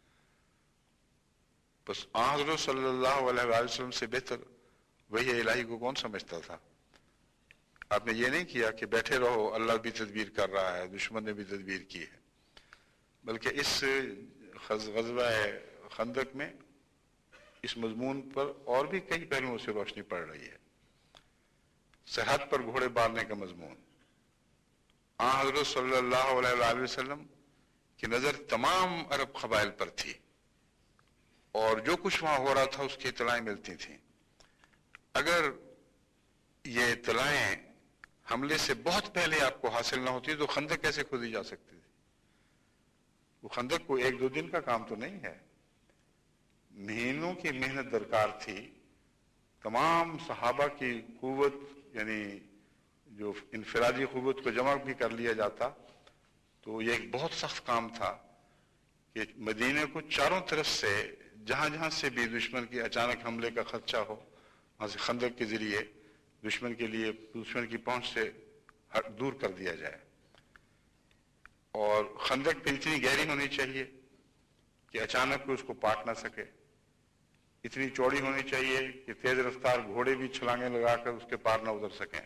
بس حضرت صلی اللہ علیہ وآلہ وسلم سے بہتر وحی الہی کو کون سمجھتا تھا؟ آپ نے یہ نہیں کیا کہ بیٹھے رہو اللہ بھی تدبیر کر رہا ہے، دشمن نے بھی تدبیر کی ہے، بلکہ اس غزوہ خندق میں اس مضمون پر اور بھی کئی پہلوؤں سے روشنی پڑ رہی ہے۔ سرحد پر گھوڑے بارنے کا مضمون، آن حضرت صلی اللہ علیہ وآلہ وسلم کی نظر تمام عرب قبائل پر تھی اور جو کچھ وہاں ہو رہا تھا اس کی اطلاعیں ملتی تھیں۔ اگر یہ اطلاعیں حملے سے بہت پہلے آپ کو حاصل نہ ہوتی تو خندق کیسے کھودی جا سکتی تھی؟ وہ خندق کو ایک دو دن کا کام تو نہیں ہے، مہینوں کی محنت درکار تھی۔ تمام صحابہ کی قوت، یعنی جو انفرادی قوت کو جمع بھی کر لیا جاتا تو یہ ایک بہت سخت کام تھا کہ مدینے کو چاروں طرف سے جہاں جہاں سے بھی دشمن کی اچانک حملے کا خدشہ ہو وہاں سے خندق کے ذریعے دشمن کے لیے دشمن کی پہنچ سے دور کر دیا جائے۔ اور خندق پہ اتنی گہری ہونی چاہیے کہ اچانک کوئی اس کو پاٹ نہ سکے، اتنی چوڑی ہونی چاہیے کہ تیز رفتار گھوڑے بھی چھلانگیں لگا کر اس کے پار نہ اتر سکیں۔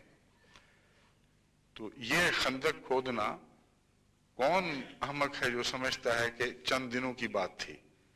تو یہ خندق کھودنا کون احمق ہے جو سمجھتا ہے کہ چند دنوں کی بات تھی؟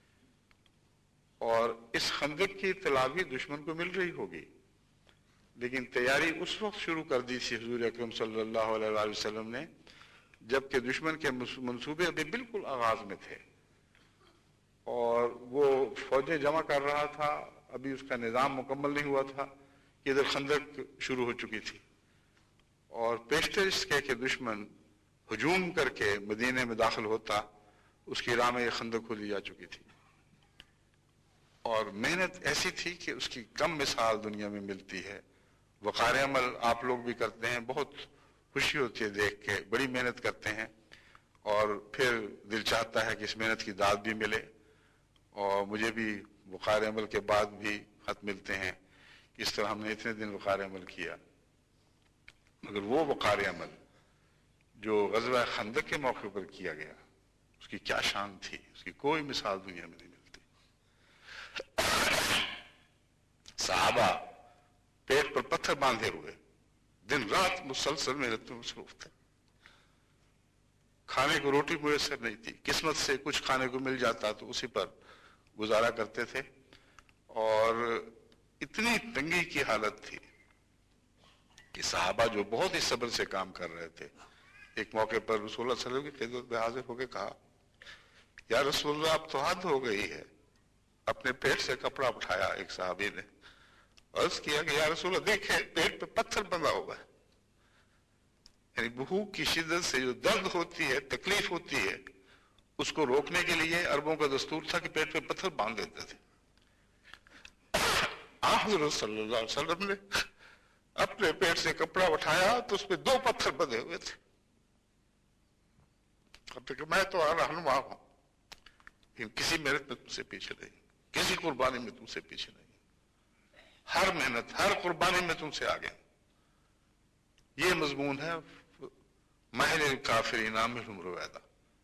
اور اس خندق کی اطلاع بھی دشمن کو مل رہی ہوگی، لیکن تیاری اس وقت شروع کر دی تھی حضور اکرم صلی اللہ علیہ وآلہ وسلم نے جبکہ دشمن کے منصوبے ابھی بالکل آغاز میں تھے اور وہ فوجیں جمع کر رہا تھا، ابھی اس کا نظام مکمل نہیں ہوا تھا کہ ادھر خندق شروع ہو چکی تھی، اور پیشتر اس کے کہ دشمن ہجوم کر کے مدینے میں داخل ہوتا اس کی راہ میں یہ خندق کھودی جا چکی تھی، اور محنت ایسی تھی کہ اس کی کم مثال دنیا میں ملتی ہے۔ وقار عمل آپ لوگ بھی کرتے ہیں، بہت خوشی ہوتی ہے دیکھ کے، بڑی محنت کرتے ہیں اور پھر دل چاہتا ہے کہ اس محنت کی داد بھی ملے، اور مجھے بھی وقار عمل کے بعد بھی خط ملتے ہیں کہ اس طرح ہم نے اتنے دن وقار عمل کیا، مگر وہ وقار عمل جو غزوہ خندق کے موقع پر کیا گیا اس کی کیا شان تھی، اس کی کوئی مثال دنیا میں نہیں ملتی۔ صحابہ پیٹ پر پتھر باندھے ہوئے دن رات مسلسل محنت میں مصروف تھے، کھانے کو روٹی میسر نہیں تھی، قسمت سے کچھ کھانے کو مل جاتا تو اسی پر گزارا کرتے تھے، اور اتنی تنگی کی حالت تھی کہ صحابہ جو بہت ہی صبر سے کام کر رہے تھے، ایک موقع پر رسول اللہ صلی اللہ علیہ وسلم کی خدمت میں حاضر ہو کے کہا، یا رسول اللہ اب تو حد ہو گئی ہے۔ اپنے پیٹ سے کپڑا اٹھایا ایک صحابی نے، عرض کیا کہ یا رسول اللہ دیکھیں پیٹ پہ پتھر بندھا ہوا ہے، یعنی بھوک کی شدت سے جو درد ہوتی ہے، تکلیف ہوتی ہے، اس کو روکنے کے لیے عربوں کا دستور تھا کہ پیٹ پہ پتھر باندھ دیتے تھے۔ حضرت صلی اللہ علیہ وسلم نے اپنے پیٹ سے کپڑا اٹھایا تو اس پہ دو پتھر بندھے ہوئے تھے، کہتے کہ میں تو رہنما ہوں لیکن کسی محنت میں تم سے پیچھے نہیں، کسی قربانی میں تم سے پیچھے نہیں، ہر محنت ہر قربانی میں تم سے آگے ہوں۔ یہ مضمون ہے مہل الکافرین عاملہم رویدہ۔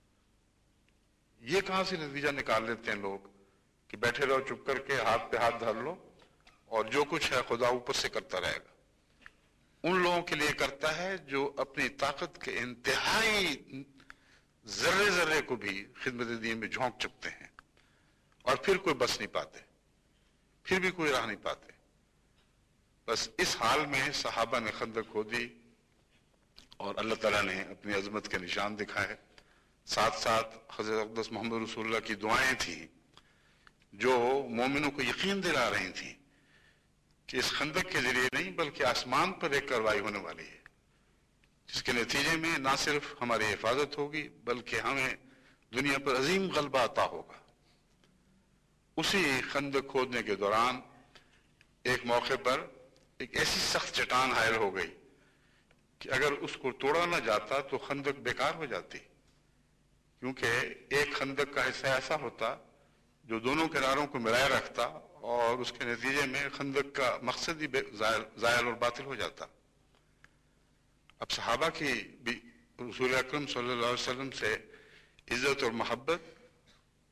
یہ کہاں سے نتیجہ نکال لیتے ہیں لوگ کہ بیٹھے رہو چپ کر کے، ہاتھ پہ ہاتھ دھر لو اور جو کچھ ہے خدا اوپر سے کرتا رہے گا۔ ان لوگوں کے لیے کرتا ہے جو اپنی طاقت کے انتہائی ذرے ذرے کو بھی خدمت دین میں جھونک چکتے ہیں اور پھر کوئی بس نہیں پاتے، پھر بھی کوئی راہ نہیں پاتے۔ بس اس حال میں صحابہ نے خندق کھودی اور اللہ تعالیٰ نے اپنی عظمت کے نشان دکھائے، ساتھ ساتھ حضرت اقدس محمد رسول اللہ کی دعائیں تھیں جو مومنوں کو یقین دلا رہی تھیں کہ اس خندق کے ذریعے نہیں بلکہ آسمان پر ایک کارروائی ہونے والی ہے جس کے نتیجے میں نہ صرف ہماری حفاظت ہوگی بلکہ ہمیں دنیا پر عظیم غلبہ عطا ہوگا۔ اسی خندق کھودنے کے دوران ایک موقع پر ایک ایسی سخت چٹان حائل ہو گئی کہ اگر اس کو توڑا نہ جاتا تو خندق بیکار ہو جاتی، کیونکہ ایک خندق کا حصہ ایسا ہوتا جو دونوں کناروں کو ملائے رکھتا اور اس کے نتیجے میں خندق کا مقصد ہی زائل اور باطل ہو جاتا۔ اب صحابہ کی بھی رسول اکرم صلی اللہ علیہ وسلم سے عزت اور محبت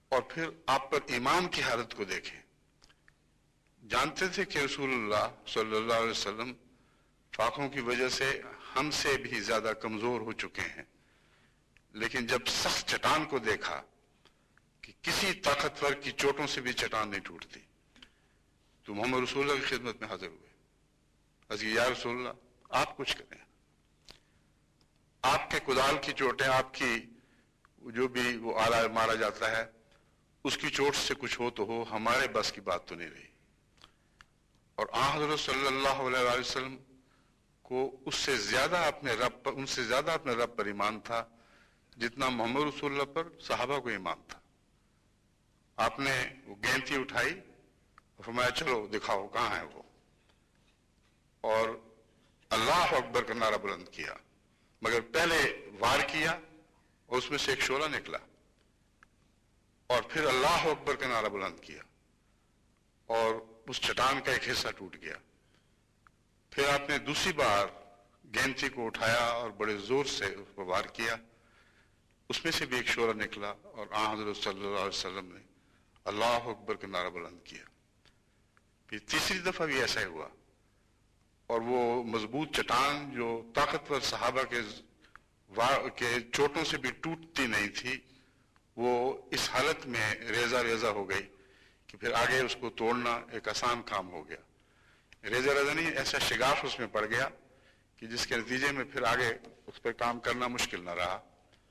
اور پھر آپ پر ایمان کی حالت کو دیکھیں. جانتے تھے کہ رسول اللہ صلی اللہ علیہ وسلم فاقوں کی وجہ سے ہم سے بھی زیادہ کمزور ہو چکے ہیں، لیکن جب سخت چٹان کو دیکھا کہ کسی طاقتور کی چوٹوں سے بھی چٹان نہیں ٹوٹتی، تو محمد رسول اللہ کی خدمت میں حاضر ہوئے. عرض کی یا رسول اللہ آپ کچھ کریں، آپ کے کدال کی چوٹیں، آپ کی جو بھی وہ آلہ مارا جاتا ہے اس کی چوٹ سے کچھ ہو تو ہو، ہمارے بس کی بات تو نہیں رہی. اور آن حضرت صلی اللہ علیہ وسلم کو اس سے زیادہ اپنے رب پر ان سے زیادہ اپنے رب پر ایمان تھا جتنا محمد رسول اللہ پر صحابہ کو ایمان تھا. آپ نے وہ گینتی اٹھائی اور فرمایا چلو دکھاؤ کہاں ہے وہ، اور اللہ اکبر کا نعرہ بلند کیا، مگر پہلے وار کیا اور اس میں سے ایک شعلہ نکلا، اور پھر اللہ اکبر کا نعرہ بلند کیا اور اس چٹان کا ایک حصہ ٹوٹ گیا. پھر آپ نے دوسری بار گینتی کو اٹھایا اور بڑے زور سے اس پر وار کیا، اس میں سے بھی ایک شعلہ نکلا، اور آن حضرت صلی اللہ علیہ وسلم نے اللہ اکبر کا نعرہ بلند کیا. پھر تیسری دفعہ بھی ایسا ہی ہوا، اور وہ مضبوط چٹان جو طاقتور صحابہ کے کے چوٹوں سے بھی ٹوٹتی نہیں تھی، وہ اس حالت میں ریزہ ریزہ ہو گئی کہ پھر آگے اس کو توڑنا ایک آسان کام ہو گیا. ریزہ ریزہ نہیں، ایسا شگاف اس میں پڑ گیا کہ جس کے نتیجے میں پھر آگے اس پہ کام کرنا مشکل نہ رہا.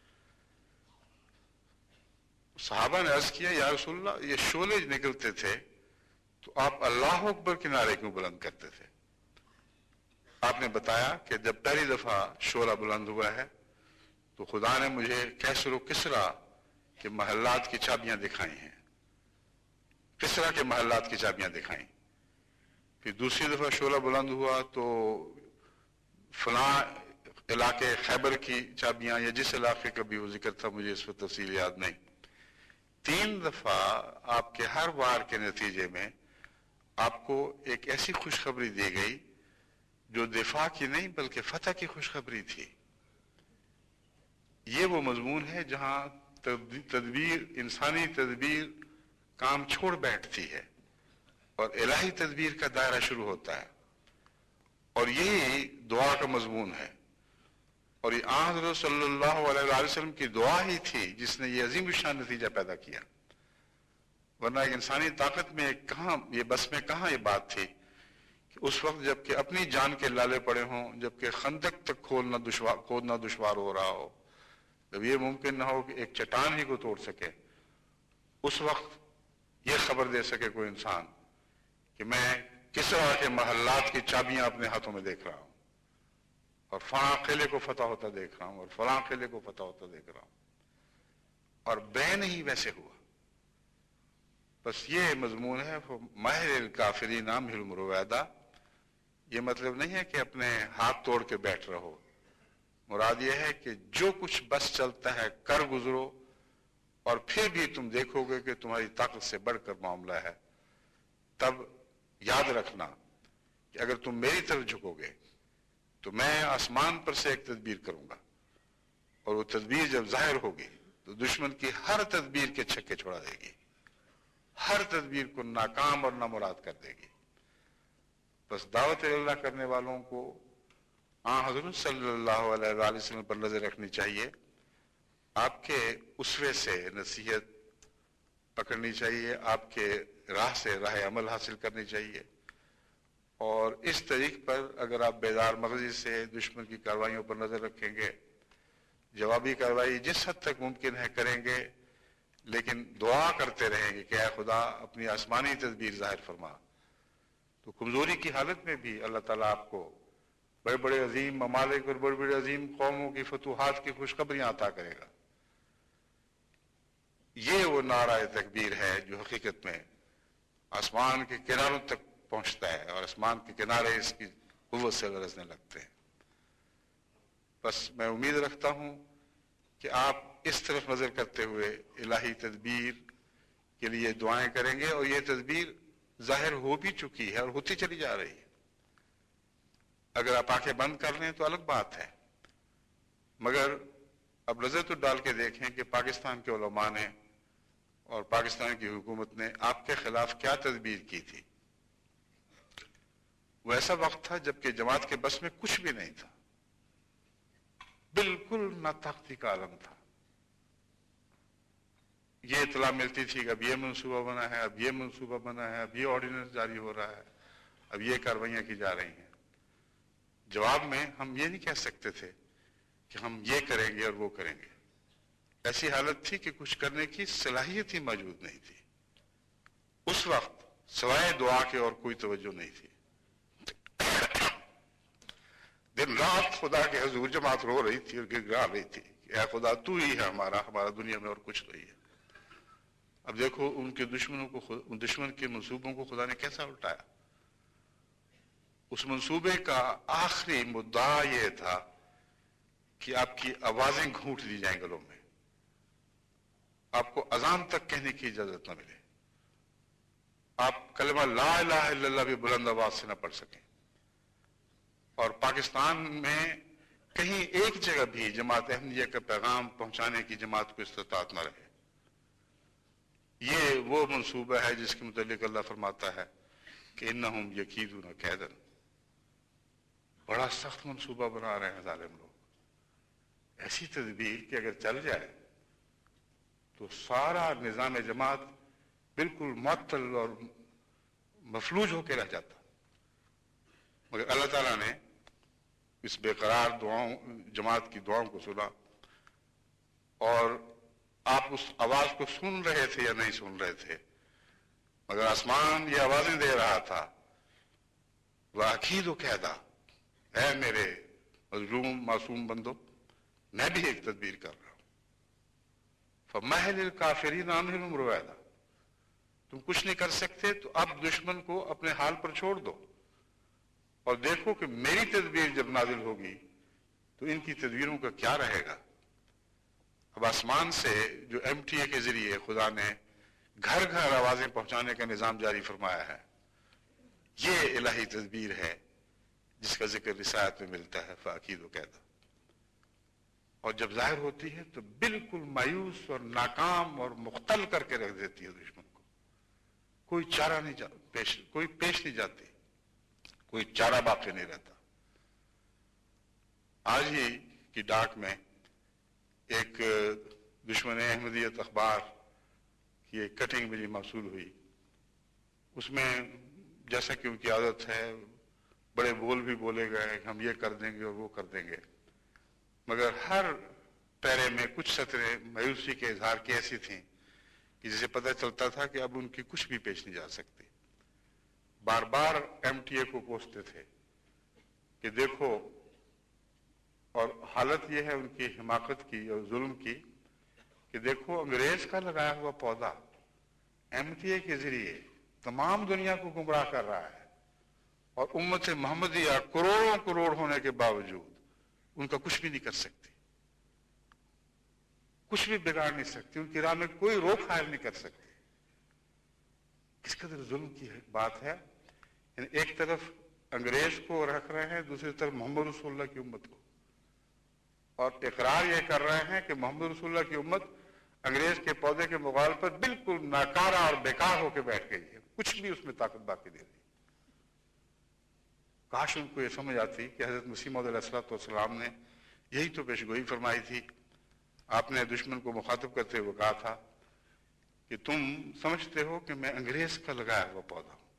صحابہ نے عرض کیا یا رسول اللہ یہ شعلے نکلتے تھے تو آپ اللہ اکبر کے نعرے کیوں بلند کرتے تھے؟ آپ نے بتایا کہ جب پہلی دفعہ شعلہ بلند ہوا ہے تو خدا نے مجھے کیسر و کسرا کے محلات کی چابیاں دکھائی ہیں، کسرا کے محلات کی چابیاں دکھائیں. پھر دوسری دفعہ شعلہ بلند ہوا تو فلاں علاقے خیبر کی چابیاں، یا جس علاقے کا بھی وہ ذکر تھا مجھے اس پر تفصیل یاد نہیں. تین دفعہ آپ کے ہر وار کے نتیجے میں آپ کو ایک ایسی خوشخبری دی گئی جو دفاع کی نہیں بلکہ فتح کی خوشخبری تھی. یہ وہ مضمون ہے جہاں تدبیر، انسانی تدبیر کام چھوڑ بیٹھتی ہے اور الہی تدبیر کا دائرہ شروع ہوتا ہے، اور یہی دعا کا مضمون ہے. اور یہ آن حضرت صلی اللہ علیہ وسلم کی دعا ہی تھی جس نے یہ عظیم الشان نتیجہ پیدا کیا، ورنہ ایک انسانی طاقت میں کہاں یہ بس میں کہاں یہ بات تھی کہ اس وقت جب کہ اپنی جان کے لالے پڑے ہوں، جب کہ خندق تک کھولنا دشوار کھودنا دشوار ہو رہا ہو، جب یہ ممکن نہ ہو کہ ایک چٹان ہی کو توڑ سکے، اس وقت یہ خبر دے سکے کوئی انسان کہ میں کس طرح کے محلات کی چابیاں اپنے ہاتھوں میں دیکھ رہا ہوں، اور فلاں قلعے کو فتح ہوتا دیکھ رہا ہوں، اور فلاں قلعے کو فتح ہوتا دیکھ رہا ہوں، اور بین ہی ویسے ہوا. بس یہ مضمون ہے ماہر الکافرین امہلہم رویدا. یہ مطلب نہیں ہے کہ اپنے ہاتھ توڑ کے بیٹھ رہو، مراد یہ ہے کہ جو کچھ بس چلتا ہے کر گزرو، اور پھر بھی تم دیکھو گے کہ تمہاری طاقت سے بڑھ کر معاملہ ہے. تب یاد رکھنا کہ اگر تم میری طرف جھکو گے تو میں آسمان پر سے ایک تدبیر کروں گا، اور وہ تدبیر جب ظاہر ہوگی تو دشمن کی ہر تدبیر کے چھکے چھوڑا دے گی، ہر تدبیر کو ناکام اور نامراد کر دے گی. بس دعوت اللہ کرنے والوں کو آن حضرت صلی اللہ علیہ وآلہ وسلم پر نظر رکھنی چاہیے، آپ کے اسوے سے نصیحت پکڑنی چاہیے، آپ کے راہ سے راہ عمل حاصل کرنی چاہیے، اور اس طریق پر اگر آپ بیدار مغزی سے دشمن کی کاروائیوں پر نظر رکھیں گے، جوابی کارروائی جس حد تک ممکن ہے کریں گے، لیکن دعا کرتے رہیں گے کہ اے خدا اپنی آسمانی تدبیر ظاہر فرما، تو کمزوری کی حالت میں بھی اللہ تعالیٰ آپ کو بڑے بڑے عظیم ممالک اور بڑے بڑے عظیم قوموں کی فتوحات کی خوشخبریاں عطا کرے گا. یہ وہ نعرہ تکبیر ہے جو حقیقت میں آسمان کے کناروں تک پہنچتا ہے، اور آسمان کے کنارے اس کی قوت سے گرجنے لگتے ہیں. بس میں امید رکھتا ہوں کہ آپ اس طرف نظر کرتے ہوئے الہی تدبیر کے لیے دعائیں کریں گے، اور یہ تدبیر ظاہر ہو بھی چکی ہے اور ہوتی چلی جا رہی ہے. اگر آپ آنکھیں بند کر لیں تو الگ بات ہے، مگر اب نظر تو ڈال کے دیکھیں کہ پاکستان کے علماء نے اور پاکستان کی حکومت نے آپ کے خلاف کیا تدبیر کی تھی؟ وہ ایسا وقت تھا جبکہ جماعت کے بس میں کچھ بھی نہیں تھا، بالکل ناطاقتی کا عالم تھا۔ یہ اطلاع ملتی تھی کہ اب یہ منصوبہ بنا ہے، اب یہ منصوبہ بنا ہے، اب یہ آرڈیننس جاری ہو رہا ہے، اب یہ کاروائیاں کی جا رہی ہیں۔ جواب میں ہم یہ نہیں کہہ سکتے تھے کہ ہم یہ کریں گے اور وہ کریں گے۔ ایسی حالت تھی کہ کچھ کرنے کی صلاحیت ہی موجود نہیں تھی۔ اس وقت سوائے دعا کے اور کوئی توجہ نہیں تھی۔ دن رات خدا کے حضور جماعت رو رہی تھی اور گڑگڑا رہی تھی کہ اے خدا تو ہی ہے ہمارا، ہمارا دنیا میں اور کچھ نہیں ہے۔ اب دیکھو ان کے دشمنوں کو، دشمن کے منصوبوں کو خدا نے کیسا الٹایا۔ اس منصوبے کا آخری مدعا یہ تھا کہ آپ کی آوازیں گھونٹ دی جائیں گلوں میں، آپ کو اذان تک کہنے کی اجازت نہ ملے، آپ کلمہ لا الہ الا اللہ بھی بلند آواز سے نہ پڑھ سکیں، اور پاکستان میں کہیں ایک جگہ بھی جماعت احمدیہ کا پیغام پہنچانے کی جماعت کو استطاعت نہ رہے۔ یہ وہ منصوبہ ہے جس کے متعلق اللہ فرماتا ہے کہ انہم یکیدون کیدا، بڑا سخت منصوبہ بنا رہے ہیں ظالم لوگ، ایسی تدبیر کہ اگر چل جائے تو سارا نظام جماعت بالکل معطل اور مفلوج ہو کے رہ جاتا۔ مگر اللہ تعالیٰ نے اس بے قرار دعاؤں، جماعت کی دعاؤں کو سنا، اور آپ اس آواز کو سن رہے تھے یا نہیں سن رہے تھے، مگر آسمان یہ آوازیں دے رہا تھا، وَأَكِيدُ كَيْدًا، اے میرے مظلوم معصوم بندو، میں بھی ایک تدبیر کر رہا ہوں۔ فَمَهِّلِ الْكَافِرِينَ عَنْهُمْ رُوَيْدًا، تم کچھ نہیں کر سکتے تو اب دشمن کو اپنے حال پر چھوڑ دو، اور دیکھو کہ میری تدبیر جب نازل ہوگی تو ان کی تدبیروں کا کیا رہے گا۔ اب آسمان سے جو ایم ٹی اے کے ذریعے خدا نے گھر گھر آوازیں پہنچانے کا نظام جاری فرمایا ہے، یہ الہی تدبیر ہے جس کا ذکر رسالت میں ملتا ہے، فَأَكِيدُ كَيْدًا، اور جب ظاہر ہوتی ہے تو بالکل مایوس اور ناکام اور مختل کر کے رکھ دیتی ہے دشمن کو، کوئی چارہ نہیں جا پیش کوئی پیش نہیں جاتی، کوئی چارہ باقی نہیں رہتا۔ آج ہی کی ڈاک میں ایک دشمن احمدیت اخبار کی ایک کٹنگ مجھے موصول ہوئی، اس میں جیسا کہ ان کی عادت ہے بڑے بول بھی بولے گئے کہ ہم یہ کر دیں گے اور وہ کر دیں گے، مگر ہر پیرے میں کچھ سطریں مایوسی کے اظہار کی ایسی تھیں کہ جسے پتہ چلتا تھا کہ اب ان کی کچھ بھی پیش نہیں جا سکتی۔ بار بار ایم ٹی اے کو کوستے تھے کہ دیکھو، اور حالت یہ ہے ان کی حماقت کی اور ظلم کی کہ دیکھو انگریز کا لگایا ہوا پودا ایم ٹی اے کے ذریعے تمام دنیا کو گمراہ کر رہا ہے، اور امت محمدیہ کروڑوں کروڑ ہونے کے باوجود ان کا کچھ بھی نہیں کر سکتی، کچھ بھی بگاڑ نہیں سکتی، ان کی راہ میں کوئی روک حائل نہیں کر سکتی۔ کس قدر ظلم کی بات ہے، یعنی ایک طرف انگریز کو رکھ رہے ہیں، دوسری طرف محمد رسول اللہ کی امت کو، اور اقرار یہ کر رہے ہیں کہ محمد رسول اللہ کی امت انگریز کے پودے کے مقابل پر بالکل ناکارہ اور بیکار ہو کے بیٹھ گئی ہے، کچھ بھی اس میں طاقت باقی نہیں رہی۔ کاش ان کو یہ سمجھ آتی کہ حضرت مسیح موعود علیہ الصلوۃ والسلام نے یہی تو پیشگوئی فرمائی تھی۔ آپ نے دشمن کو مخاطب کرتے ہوئے کہا تھا کہ تم سمجھتے ہو کہ میں انگریز کا لگایا ہوا پودا ہوں،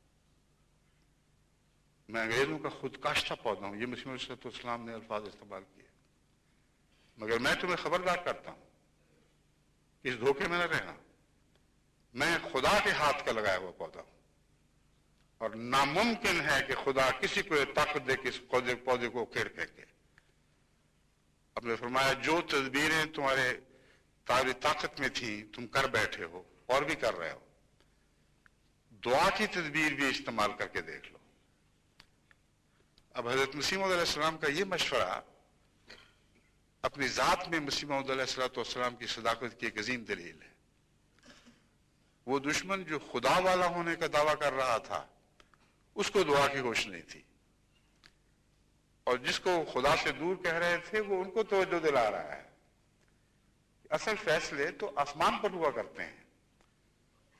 میں انگریزوں کا خود کاشتہ پودا ہوں، یہ مسیح موعود علیہ الصلوۃ والسلام نے الفاظ استعمال کیے، مگر میں تمہیں خبردار کرتا ہوں کہ اس دھوکے میں نہ رہنا، میں خدا کے ہاتھ کا لگایا ہوا پودا ہوں، اور ناممکن ہے کہ خدا کسی کو یہ طاقت دے کہ اس پودے پودے کو اکھیڑ پھینکے۔ اب نے فرمایا جو تدبیریں تمہارے تمہاری طاقت میں تھیں تم کر بیٹھے ہو اور بھی کر رہے ہو، دعا کی تدبیر بھی استعمال کر کے دیکھ لو۔ اب حضرت مسیح موعود علیہ السلام کا یہ مشورہ اپنی ذات میں مسیح موعود علیہ الصلوۃ والسلام کی صداقت کی ایک عظیم دلیل ہے۔ وہ دشمن جو خدا والا ہونے کا دعویٰ کر رہا تھا اس کو دعا کی ہوش نہیں تھی، اور جس کو خدا سے دور کہہ رہے تھے وہ ان کو توجہ دلا رہا ہے۔ اصل فیصلے تو آسمان پر ہوا کرتے ہیں،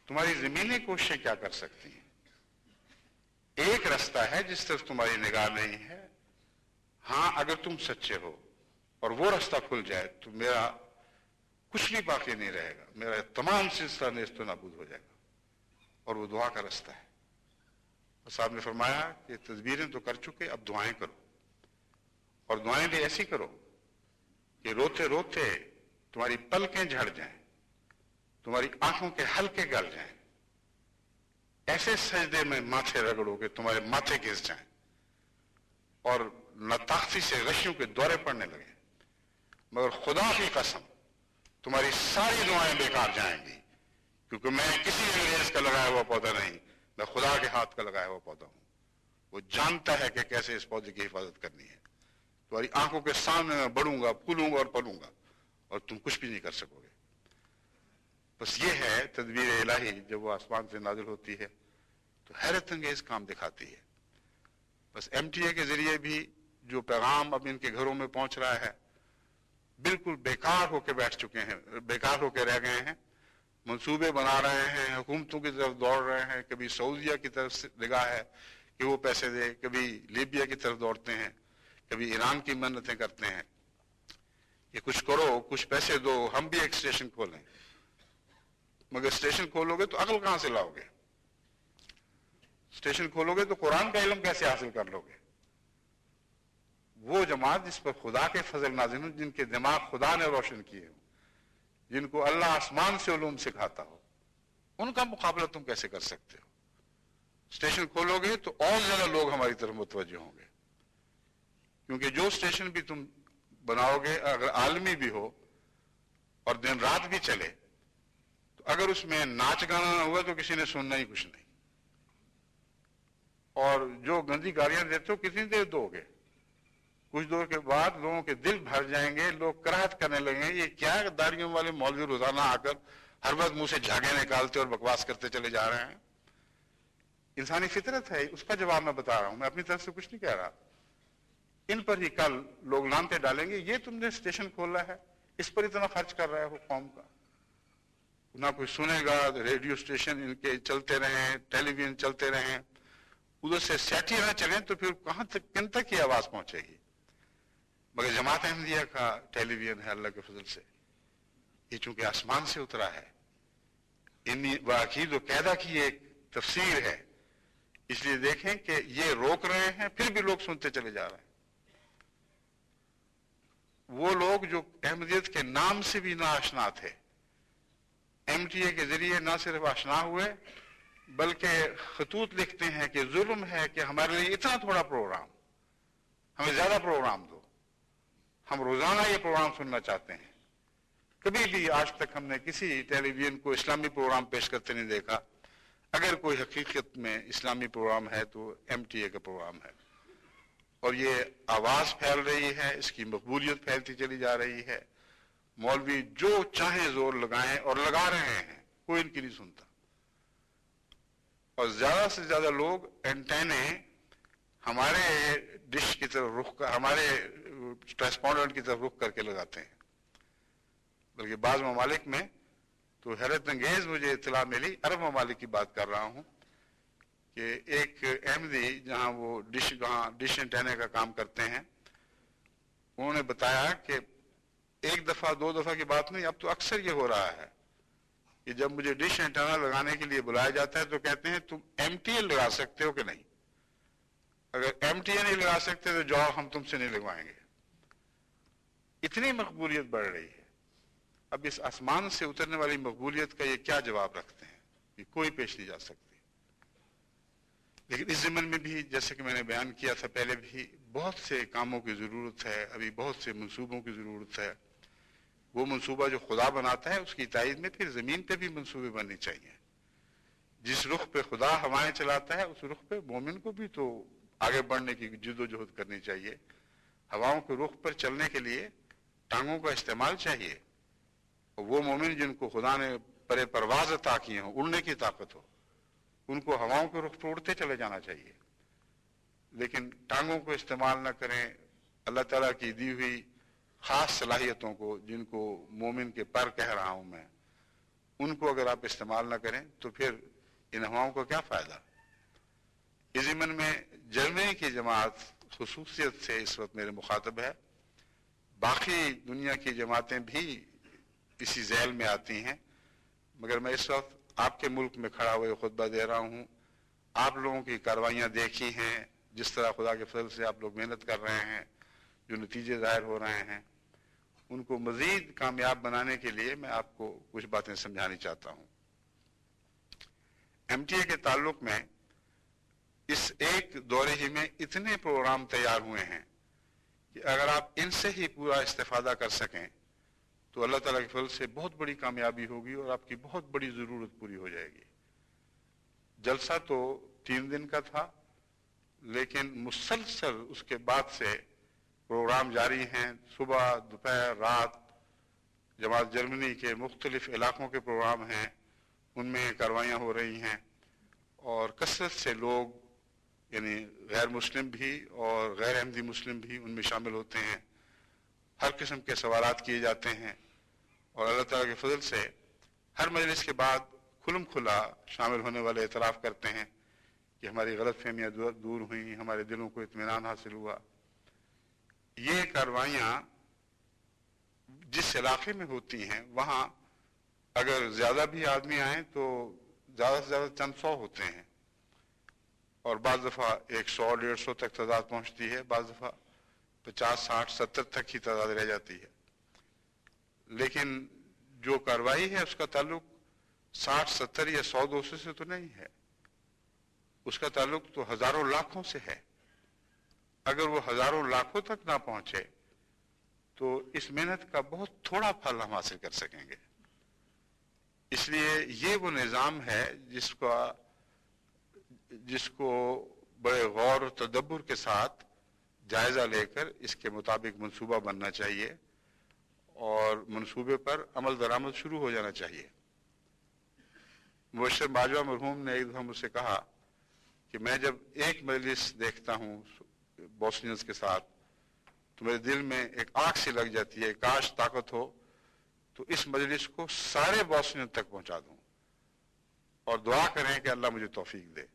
تمہاری زمینی کوششیں کیا کر سکتی ہیں؟ ایک راستہ ہے جس طرف تمہاری نگاہ نہیں ہے. ہاں اگر تم سچے ہو اور وہ راستہ کھل جائے تو میرا کچھ بھی باقی نہیں رہے گا, میرا تمام سلسلہ نیست و نابود ہو جائے گا, اور وہ دعا کا راستہ ہے. بس آپ نے فرمایا کہ تدبیریں تو کر چکے, اب دعائیں کرو, اور دعائیں بھی ایسی کرو کہ روتے روتے تمہاری پلکیں جھڑ جائیں, تمہاری آنکھوں کے حلقے گل جائیں, ایسے سجدے میں ماتھے رگڑو کہ تمہارے ماتھے گھس جائیں, اور نطاقتی سے غشیوں کے دورے پڑنے لگے. مگر خدا کی قسم تمہاری ساری دعائیں بیکار جائیں گی, کیونکہ میں کسی انگریز کا لگایا ہوا پودا نہیں, میں خدا کے ہاتھ کا لگایا ہوا پودا ہوں. وہ جانتا ہے کہ کیسے اس پودے کی حفاظت کرنی ہے. تمہاری آنکھوں کے سامنے میں بڑھوں گا, پھولوں گا اور پلوں گا, اور تم کچھ بھی نہیں کر سکو گے. بس یہ ہے تدبیر الہی, جب وہ آسمان سے نازل ہوتی ہے تو حیرت انگیز کام دکھاتی ہے. بس ایم ٹی اے کے ذریعے بھی جو پیغام اب ان کے گھروں میں پہنچ رہا ہے بالکل بیکار ہو کے بیٹھ چکے ہیں, بیکار ہو کے رہ گئے ہیں. منصوبے بنا رہے ہیں, حکومتوں کی طرف دوڑ رہے ہیں, کبھی سعودیہ کی طرف سے نگاہ ہے کہ وہ پیسے دے, کبھی لیبیا کی طرف دوڑتے ہیں, کبھی ایران کی منتیں کرتے ہیں کہ کچھ کرو, کچھ پیسے دو, ہم بھی ایک اسٹیشن کھولیں. مگر اسٹیشن کھولو گے تو عقل کہاں سے لاؤ گے؟ اسٹیشن کھولو گے تو قرآن کا علم کیسے حاصل کر لو گے؟ وہ جماعت جس پر خدا کے فضل نازل ہوں, جن کے دماغ خدا نے روشن کیے ہوں, جن کو اللہ آسمان سے علوم سکھاتا ہو, ان کا مقابلہ تم کیسے کر سکتے ہو؟ اسٹیشن کھولو گے تو اور زیادہ لوگ ہماری طرف متوجہ ہوں گے, کیونکہ جو اسٹیشن بھی تم بناؤ گے اگر عالمی بھی ہو اور دن رات بھی چلے, تو اگر اس میں ناچ گانا نہ ہوا تو کسی نے سننا ہی کچھ نہیں. اور جو گندی گالیاں دیتے ہو کتنی دیر دو گے؟ کچھ دور کے بعد لوگوں کے دل بھر جائیں گے, لوگ کراہت کرنے لگیں گے, یہ کیا داڑھیوں والے مولوی روزانہ آ کر ہر وقت منہ سے جھاگے نکالتے اور بکواس کرتے چلے جا رہے ہیں. انسانی فطرت ہے, اس کا جواب میں بتا رہا ہوں, میں اپنی طرف سے کچھ نہیں کہہ رہا. ان پر ہی کل لوگ لانتے ڈالیں گے, یہ تم نے اسٹیشن کھولا ہے, اس پر اتنا خرچ کر رہے ہو قوم کا, نہ کوئی سنے گا. ریڈیو اسٹیشن ان کے چلتے رہیں, ٹیلی ویژن چلتے رہیں, ادھر سے سیٹی نہ چلیں تو پھر کہاں تک, کن تک یہ آواز پہنچے گی؟ مگر جماعت احمدیہ کا ٹیلی ویژن ہے اللہ کے فضل سے, یہ چونکہ آسمان سے اترا ہے, ان واقعید و قیدہ کی ایک تفسیر ہے, اس لیے دیکھیں کہ یہ روک رہے ہیں پھر بھی لوگ سنتے چلے جا رہے ہیں. وہ لوگ جو احمدیت کے نام سے بھی ناآشنا تھے, ایم ٹی اے کے ذریعے نہ صرف آشنا ہوئے بلکہ خطوط لکھتے ہیں کہ ظلم ہے کہ ہمارے لیے اتنا تھوڑا پروگرام, ہمیں زیادہ پروگرام دو, ہم روزانہ یہ پروگرام سننا چاہتے ہیں. کبھی بھی آج تک ہم نے کسی ٹیلی ویژن کو اسلامی پروگرام پیش کرتے نہیں دیکھا. اگر کوئی حقیقت میں اسلامی پروگرام ہے تو ایم ٹی اے کا پروگرام ہے, اور یہ آواز پھیل رہی ہے, اس کی مقبولیت پھیلتی چلی جا رہی ہے. مولوی جو چاہیں زور لگائیں اور لگا رہے ہیں, کوئی ان کی نہیں سنتا, اور زیادہ سے زیادہ لوگ اینٹینے ہمارے ڈش کی طرف رخ کر, ہمارے ٹرانسپونڈنٹ کی طرف رخ کر کے لگاتے ہیں. بلکہ بعض ممالک میں تو حیرت انگیز مجھے اطلاع ملی, عرب ممالک کی بات کر رہا ہوں, کہ ایک احمدی جہاں وہ ڈش جہاں ڈش اینٹینے کا کام کرتے ہیں, انہوں نے بتایا کہ ایک دفعہ دو دفعہ کی بات نہیں, اب تو اکثر یہ ہو رہا ہے کہ جب مجھے ڈش اینٹینا لگانے کے لیے بلایا جاتا ہے تو کہتے ہیں تم ایم ٹی اے لگا سکتے ہو کہ نہیں؟ اگر ایم ٹی اے نہیں لگا سکتے تو جاؤ, ہم تم سے نہیں لگوائیں گے. اتنی مقبولیت بڑھ رہی ہے. اب اس آسمان سے اترنے والی مقبولیت کا یہ کیا جواب رکھتے ہیں؟ کہ کوئی پیش نہیں جا سکتی. لیکن اس ضمن میں بھی جیسے کہ میں نے بیان کیا تھا پہلے بھی, بہت سے کاموں کی ضرورت ہے, ابھی بہت سے منصوبوں کی ضرورت ہے. وہ منصوبہ جو خدا بناتا ہے اس کی تائید میں پھر زمین پہ بھی منصوبے بننے چاہیے. جس رخ پہ خدا ہوائیں چلاتا ہے اس رخ پہ مومن کو بھی تو آگے بڑھنے کی جد و جہد کرنی چاہیے. ہواؤں کے رخ پر چلنے کے لیے ٹانگوں کا استعمال چاہیے, اور وہ مومن جن کو خدا نے پر پرواز عطا کیے ہوں, اڑنے کی طاقت ہو, ان کو ہواؤں کے رخ پر اڑتے چلے جانا چاہیے. لیکن ٹانگوں کو استعمال نہ کریں, اللہ تعالیٰ کی دی ہوئی خاص صلاحیتوں کو, جن کو مومن کے پر کہہ رہا ہوں میں, ان کو اگر آپ استعمال نہ کریں تو پھر ان ہواؤں کا کیا فائدہ؟ اس ضمن میں جرمنی کی جماعت خصوصیت سے اس وقت میرے مخاطب ہے، باقی دنیا کی جماعتیں بھی اسی ذیل میں آتی ہیں، مگر میں اس وقت آپ کے ملک میں کھڑا ہوئے خطبہ دے رہا ہوں، آپ لوگوں کی کاروائیاں دیکھی ہیں، جس طرح خدا کے فضل سے آپ لوگ محنت کر رہے ہیں، جو نتیجے ظاہر ہو رہے ہیں، ان کو مزید کامیاب بنانے کے لیے میں آپ کو کچھ باتیں سمجھانی چاہتا ہوں۔ ایم ٹی اے کے تعلق میں اس ایک دورے ہی میں اتنے پروگرام تیار ہوئے ہیں کہ اگر آپ ان سے ہی پورا استفادہ کر سکیں تو اللہ تعالیٰ کے فضل سے بہت بڑی کامیابی ہوگی اور آپ کی بہت بڑی ضرورت پوری ہو جائے گی۔ جلسہ تو تین دن کا تھا، لیکن مسلسل اس کے بعد سے پروگرام جاری ہیں، صبح دوپہر رات جماعت جرمنی کے مختلف علاقوں کے پروگرام ہیں، ان میں کاروائیاں ہو رہی ہیں، اور کثرت سے لوگ یعنی غیر مسلم بھی اور غیر احمدی مسلم بھی ان میں شامل ہوتے ہیں، ہر قسم کے سوالات کیے جاتے ہیں، اور اللہ تعالیٰ کے فضل سے ہر مجلس کے بعد کھلم کھلا شامل ہونے والے اعتراف کرتے ہیں کہ ہماری غلط فہمیاں دور ہوئیں، ہمارے دلوں کو اطمینان حاصل ہوا۔ یہ کاروائیاں جس علاقے میں ہوتی ہیں وہاں اگر زیادہ بھی آدمی آئیں تو زیادہ سے زیادہ چند سو ہوتے ہیں، اور بعض دفعہ ایک سو ڈیڑھ سو تک تعداد پہنچتی ہے، بعض دفعہ پچاس ساٹھ ستر تک ہی تعداد رہ جاتی ہے۔ لیکن جو کارروائی ہے اس کا تعلق ساٹھ ستر یا سو دو سو سے تو نہیں ہے، اس کا تعلق تو ہزاروں لاکھوں سے ہے۔ اگر وہ ہزاروں لاکھوں تک نہ پہنچے تو اس محنت کا بہت تھوڑا پھل ہم حاصل کر سکیں گے۔ اس لیے یہ وہ نظام ہے جس کا جس کو بڑے غور و تدبر کے ساتھ جائزہ لے کر اس کے مطابق منصوبہ بننا چاہیے اور منصوبے پر عمل درآمد شروع ہو جانا چاہیے۔ مبشر باجوہ مرحوم نے ایک دفعہ مجھ سے کہا کہ میں جب ایک مجلس دیکھتا ہوں بوسنینز کے ساتھ تو میرے دل میں ایک آگ سی لگ جاتی ہے، کاش طاقت ہو تو اس مجلس کو سارے بوسنین تک پہنچا دوں، اور دعا کریں کہ اللہ مجھے توفیق دے۔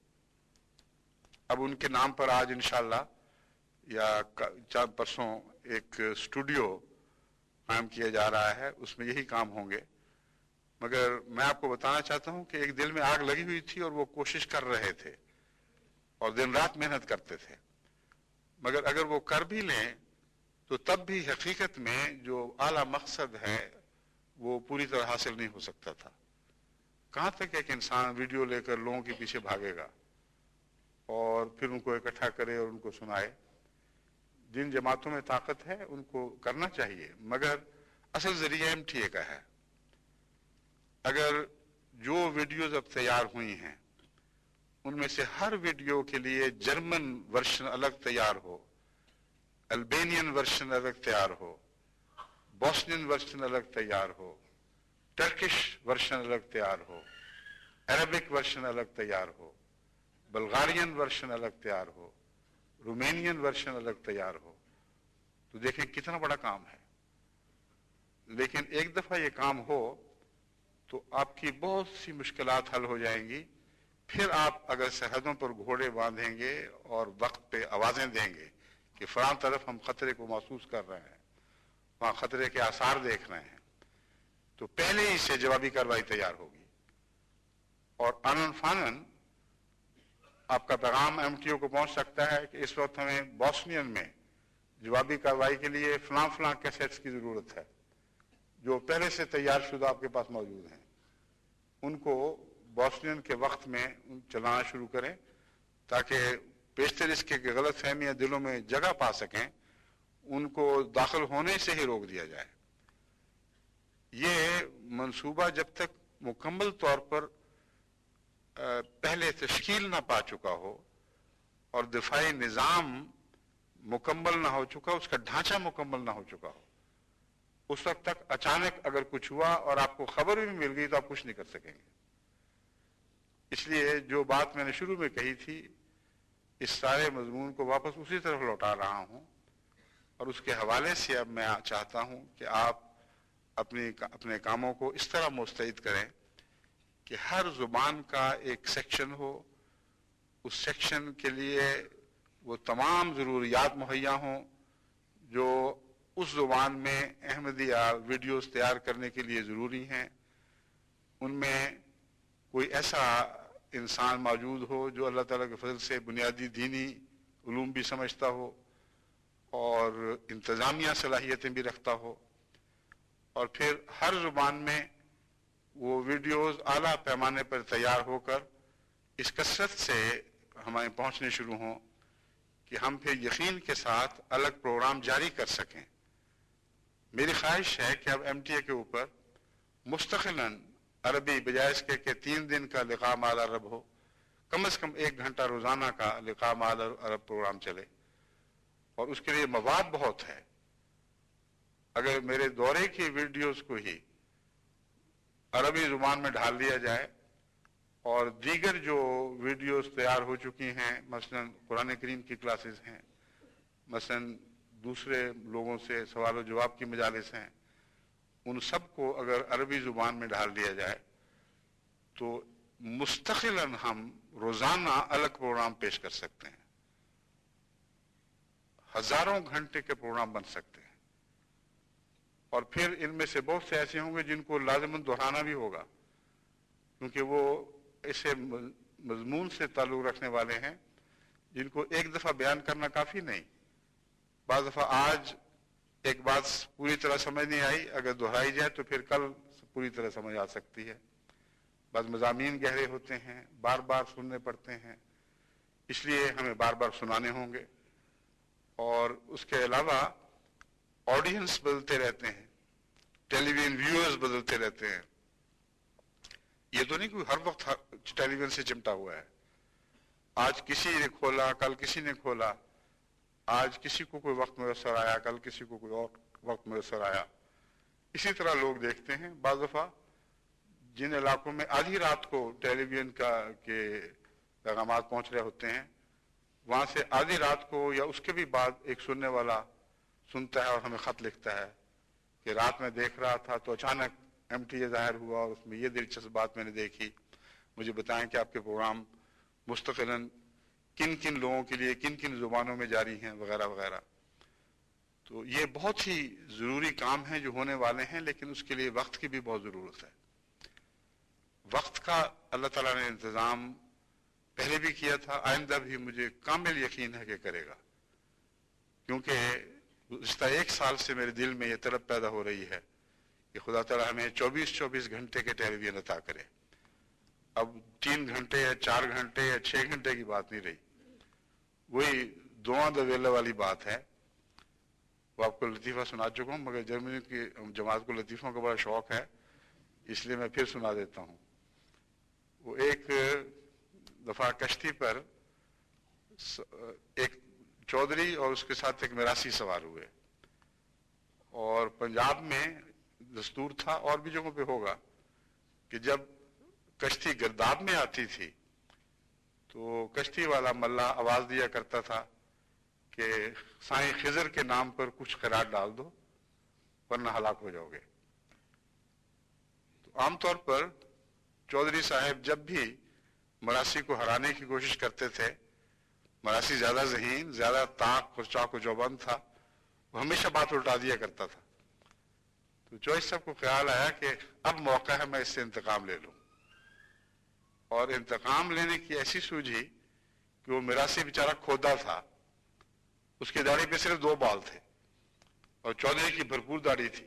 اب ان کے نام پر آج انشاءاللہ یا چار پرسوں ایک اسٹوڈیو قائم کیا جا رہا ہے، اس میں یہی کام ہوں گے، مگر میں آپ کو بتانا چاہتا ہوں کہ ایک دل میں آگ لگی ہوئی تھی اور وہ کوشش کر رہے تھے اور دن رات محنت کرتے تھے، مگر اگر وہ کر بھی لیں تو تب بھی حقیقت میں جو اعلیٰ مقصد ہے وہ پوری طرح حاصل نہیں ہو سکتا تھا۔ کہاں تک ایک انسان ویڈیو لے کر لوگوں کے پیچھے بھاگے گا اور پھر ان کو اکٹھا کرے اور ان کو سنائے؟ جن جماعتوں میں طاقت ہے ان کو کرنا چاہیے، مگر اصل ذریعہ ایم ٹی اے کا ہے۔ اگر جو ویڈیوز اب تیار ہوئی ہیں ان میں سے ہر ویڈیو کے لیے جرمن ورشن الگ تیار ہو، البینین ورشن الگ تیار ہو، بوسنین ورشن الگ تیار ہو، ٹرکش ورشن الگ تیار ہو، عربک ورشن الگ تیار ہو، بلغارین ورشن الگ تیار ہو، رومینین ورشن الگ تیار ہو، تو دیکھیں کتنا بڑا کام ہے۔ لیکن ایک دفعہ یہ کام ہو تو آپ کی بہت سی مشکلات حل ہو جائیں گی۔ پھر آپ اگر سرحدوں پر گھوڑے باندھیں گے اور وقت پہ آوازیں دیں گے کہ فلاں طرف ہم خطرے کو محسوس کر رہے ہیں، وہاں خطرے کے آثار دیکھ رہے ہیں، تو پہلے ہی سے جوابی کارروائی تیار ہوگی۔ اور آنن فانن آپ کا پیغام ایم ٹی او کو پہنچ سکتا ہے کہ اس وقت ہمیں بوسنین میں جوابی کارروائی کے لیے فلاں فلاں کیسٹس کی ضرورت ہے جو پہلے سے تیار شدہ آپ کے پاس موجود ہیں، ان کو بوسنین کے وقت میں چلانا شروع کریں تاکہ بیشتر اس کے غلط فہمیاں دلوں میں جگہ پا سکیں، ان کو داخل ہونے سے ہی روک دیا جائے۔ یہ منصوبہ جب تک مکمل طور پر پہلے تشکیل نہ پا چکا ہو اور دفاعی نظام مکمل نہ ہو چکا، اس کا ڈھانچہ مکمل نہ ہو چکا ہو، اس وقت تک اچانک اگر کچھ ہوا اور آپ کو خبر بھی مل گئی تو آپ کچھ نہیں کر سکیں گے۔ اس لیے جو بات میں نے شروع میں کہی تھی، اس سارے مضمون کو واپس اسی طرف لوٹا رہا ہوں، اور اس کے حوالے سے اب میں چاہتا ہوں کہ آپ اپنی اپنے کاموں کو اس طرح مستعد کریں کہ ہر زبان کا ایک سیکشن ہو، اس سیکشن کے لیے وہ تمام ضروریات مہیا ہوں جو اس زبان میں احمدیہ ویڈیوز تیار کرنے کے لیے ضروری ہیں. ان میں کوئی ایسا انسان موجود ہو جو اللہ تعالیٰ کے فضل سے بنیادی دینی علوم بھی سمجھتا ہو اور انتظامیہ صلاحیتیں بھی رکھتا ہو، اور پھر ہر زبان میں وہ ویڈیوز اعلیٰ پیمانے پر تیار ہو کر اس کثرت سے ہمیں پہنچنے شروع ہوں کہ ہم پھر یقین کے ساتھ الگ پروگرام جاری کر سکیں. میری خواہش ہے کہ اب ایم ٹی اے کے اوپر مستقلاً عربی بجائے اس کے کہ تین دن کا لقاء مع العرب ہو، کم از کم ایک گھنٹہ روزانہ کا لقاء مع العرب پروگرام چلے، اور اس کے لیے مواد بہت ہے. اگر میرے دورے کی ویڈیوز کو ہی عربی زبان میں ڈھال دیا جائے اور دیگر جو ویڈیوز تیار ہو چکی ہیں، مثلا قرآن کریم کی کلاسز ہیں، مثلا دوسرے لوگوں سے سوال و جواب کی مجالس ہیں، ان سب کو اگر عربی زبان میں ڈال دیا جائے تو مستقلاً ہم روزانہ الگ پروگرام پیش کر سکتے ہیں. ہزاروں گھنٹے کے پروگرام بن سکتے ہیں، اور پھر ان میں سے بہت سے ایسے ہوں گے جن کو لازماً دہرانا بھی ہوگا، کیونکہ وہ ایسے مضمون سے تعلق رکھنے والے ہیں جن کو ایک دفعہ بیان کرنا کافی نہیں. بعض دفعہ آج ایک بات پوری طرح سمجھ نہیں آئی، اگر دہرائی جائے تو پھر کل پوری طرح سمجھ آ سکتی ہے. بعض مضامین گہرے ہوتے ہیں، بار بار سننے پڑتے ہیں، اس لیے ہمیں بار بار سنانے ہوں گے. اور اس کے علاوہ آڈینس بدلتے رہتے ہیں، ٹیلی ویژن ویورز بدلتے رہتے ہیں. یہ تو نہیں کوئی ہر وقت ٹیلی ویژن سے چمٹا ہوا ہے. آج کسی نے کھولا، کل کسی نے کھولا، آج کسی کو کوئی وقت میسر آیا، کل کسی کو کوئی اور وقت میسر آیا. اسی طرح لوگ دیکھتے ہیں. بعض دفعہ جن علاقوں میں آدھی رات کو ٹیلی ویژن کا کے پیغامات پہنچ رہے ہوتے ہیں، وہاں سے آدھی رات کو یا اس کے بھی بعد ایک سننے والا سنتا ہے اور ہمیں خط لکھتا ہے کہ رات میں دیکھ رہا تھا تو اچانک ایم ٹی اے ظاہر ہوا اور اس میں یہ دلچسپ بات میں نے دیکھی، مجھے بتائیں کہ آپ کے پروگرام مستقلاً کن کن لوگوں کے لیے کن کن زبانوں میں جاری ہیں وغیرہ وغیرہ. تو یہ بہت ہی ضروری کام ہیں جو ہونے والے ہیں، لیکن اس کے لیے وقت کی بھی بہت ضرورت ہے. وقت کا اللہ تعالیٰ نے انتظام پہلے بھی کیا تھا، آئندہ بھی مجھے کامل یقین ہے کہ کرے گا، کیونکہ گزشتہ ایک سال سے میرے دل میں یہ طلب پیدا ہو رہی ہے کہ خدا تعالیٰ ہمیں چوبیس چوبیس گھنٹے کے ٹیلی ویژن عطا کرے. اب تین گھنٹے یا چار گھنٹے یا چھ گھنٹے کی بات نہیں رہی، وہی دعا دا ویلا والی بات ہے. وہ آپ کو لطیفہ سنا چکا ہوں، مگر جرمنی کی جماعت کو لطیفوں کا بڑا شوق ہے، اس لیے میں پھر سنا دیتا ہوں. وہ ایک دفعہ کشتی پر ایک چودھری اور اس کے ساتھ ایک میراثی سوار ہوئے، اور پنجاب میں دستور تھا اور بھی جگہوں پہ ہوگا کہ جب کشتی گرداب میں آتی تھی تو کشتی والا ملا آواز دیا کرتا تھا کہ سائیں خضر کے نام پر کچھ خیرات ڈال دو ورنہ ہلاک ہو جاؤ گے. تو عام طور پر چودھری صاحب جب بھی مراسی کو ہرانے کی کوشش کرتے تھے، مراسی زیادہ ذہین، زیادہ طاق اور چاق و چوبند تھا، وہ ہمیشہ بات الٹا دیا کرتا تھا. تو چوہدری صاحب کو خیال آیا کہ اب موقع ہے میں اس سے انتقام لے لوں، اور انتقام لینے کی ایسی سوجھی کہ وہ میراسی بیچارہ کھودا تھا، اس کی داڑھی پہ صرف دو بال تھے اور چودھری کی بھرپور داڑھی تھی.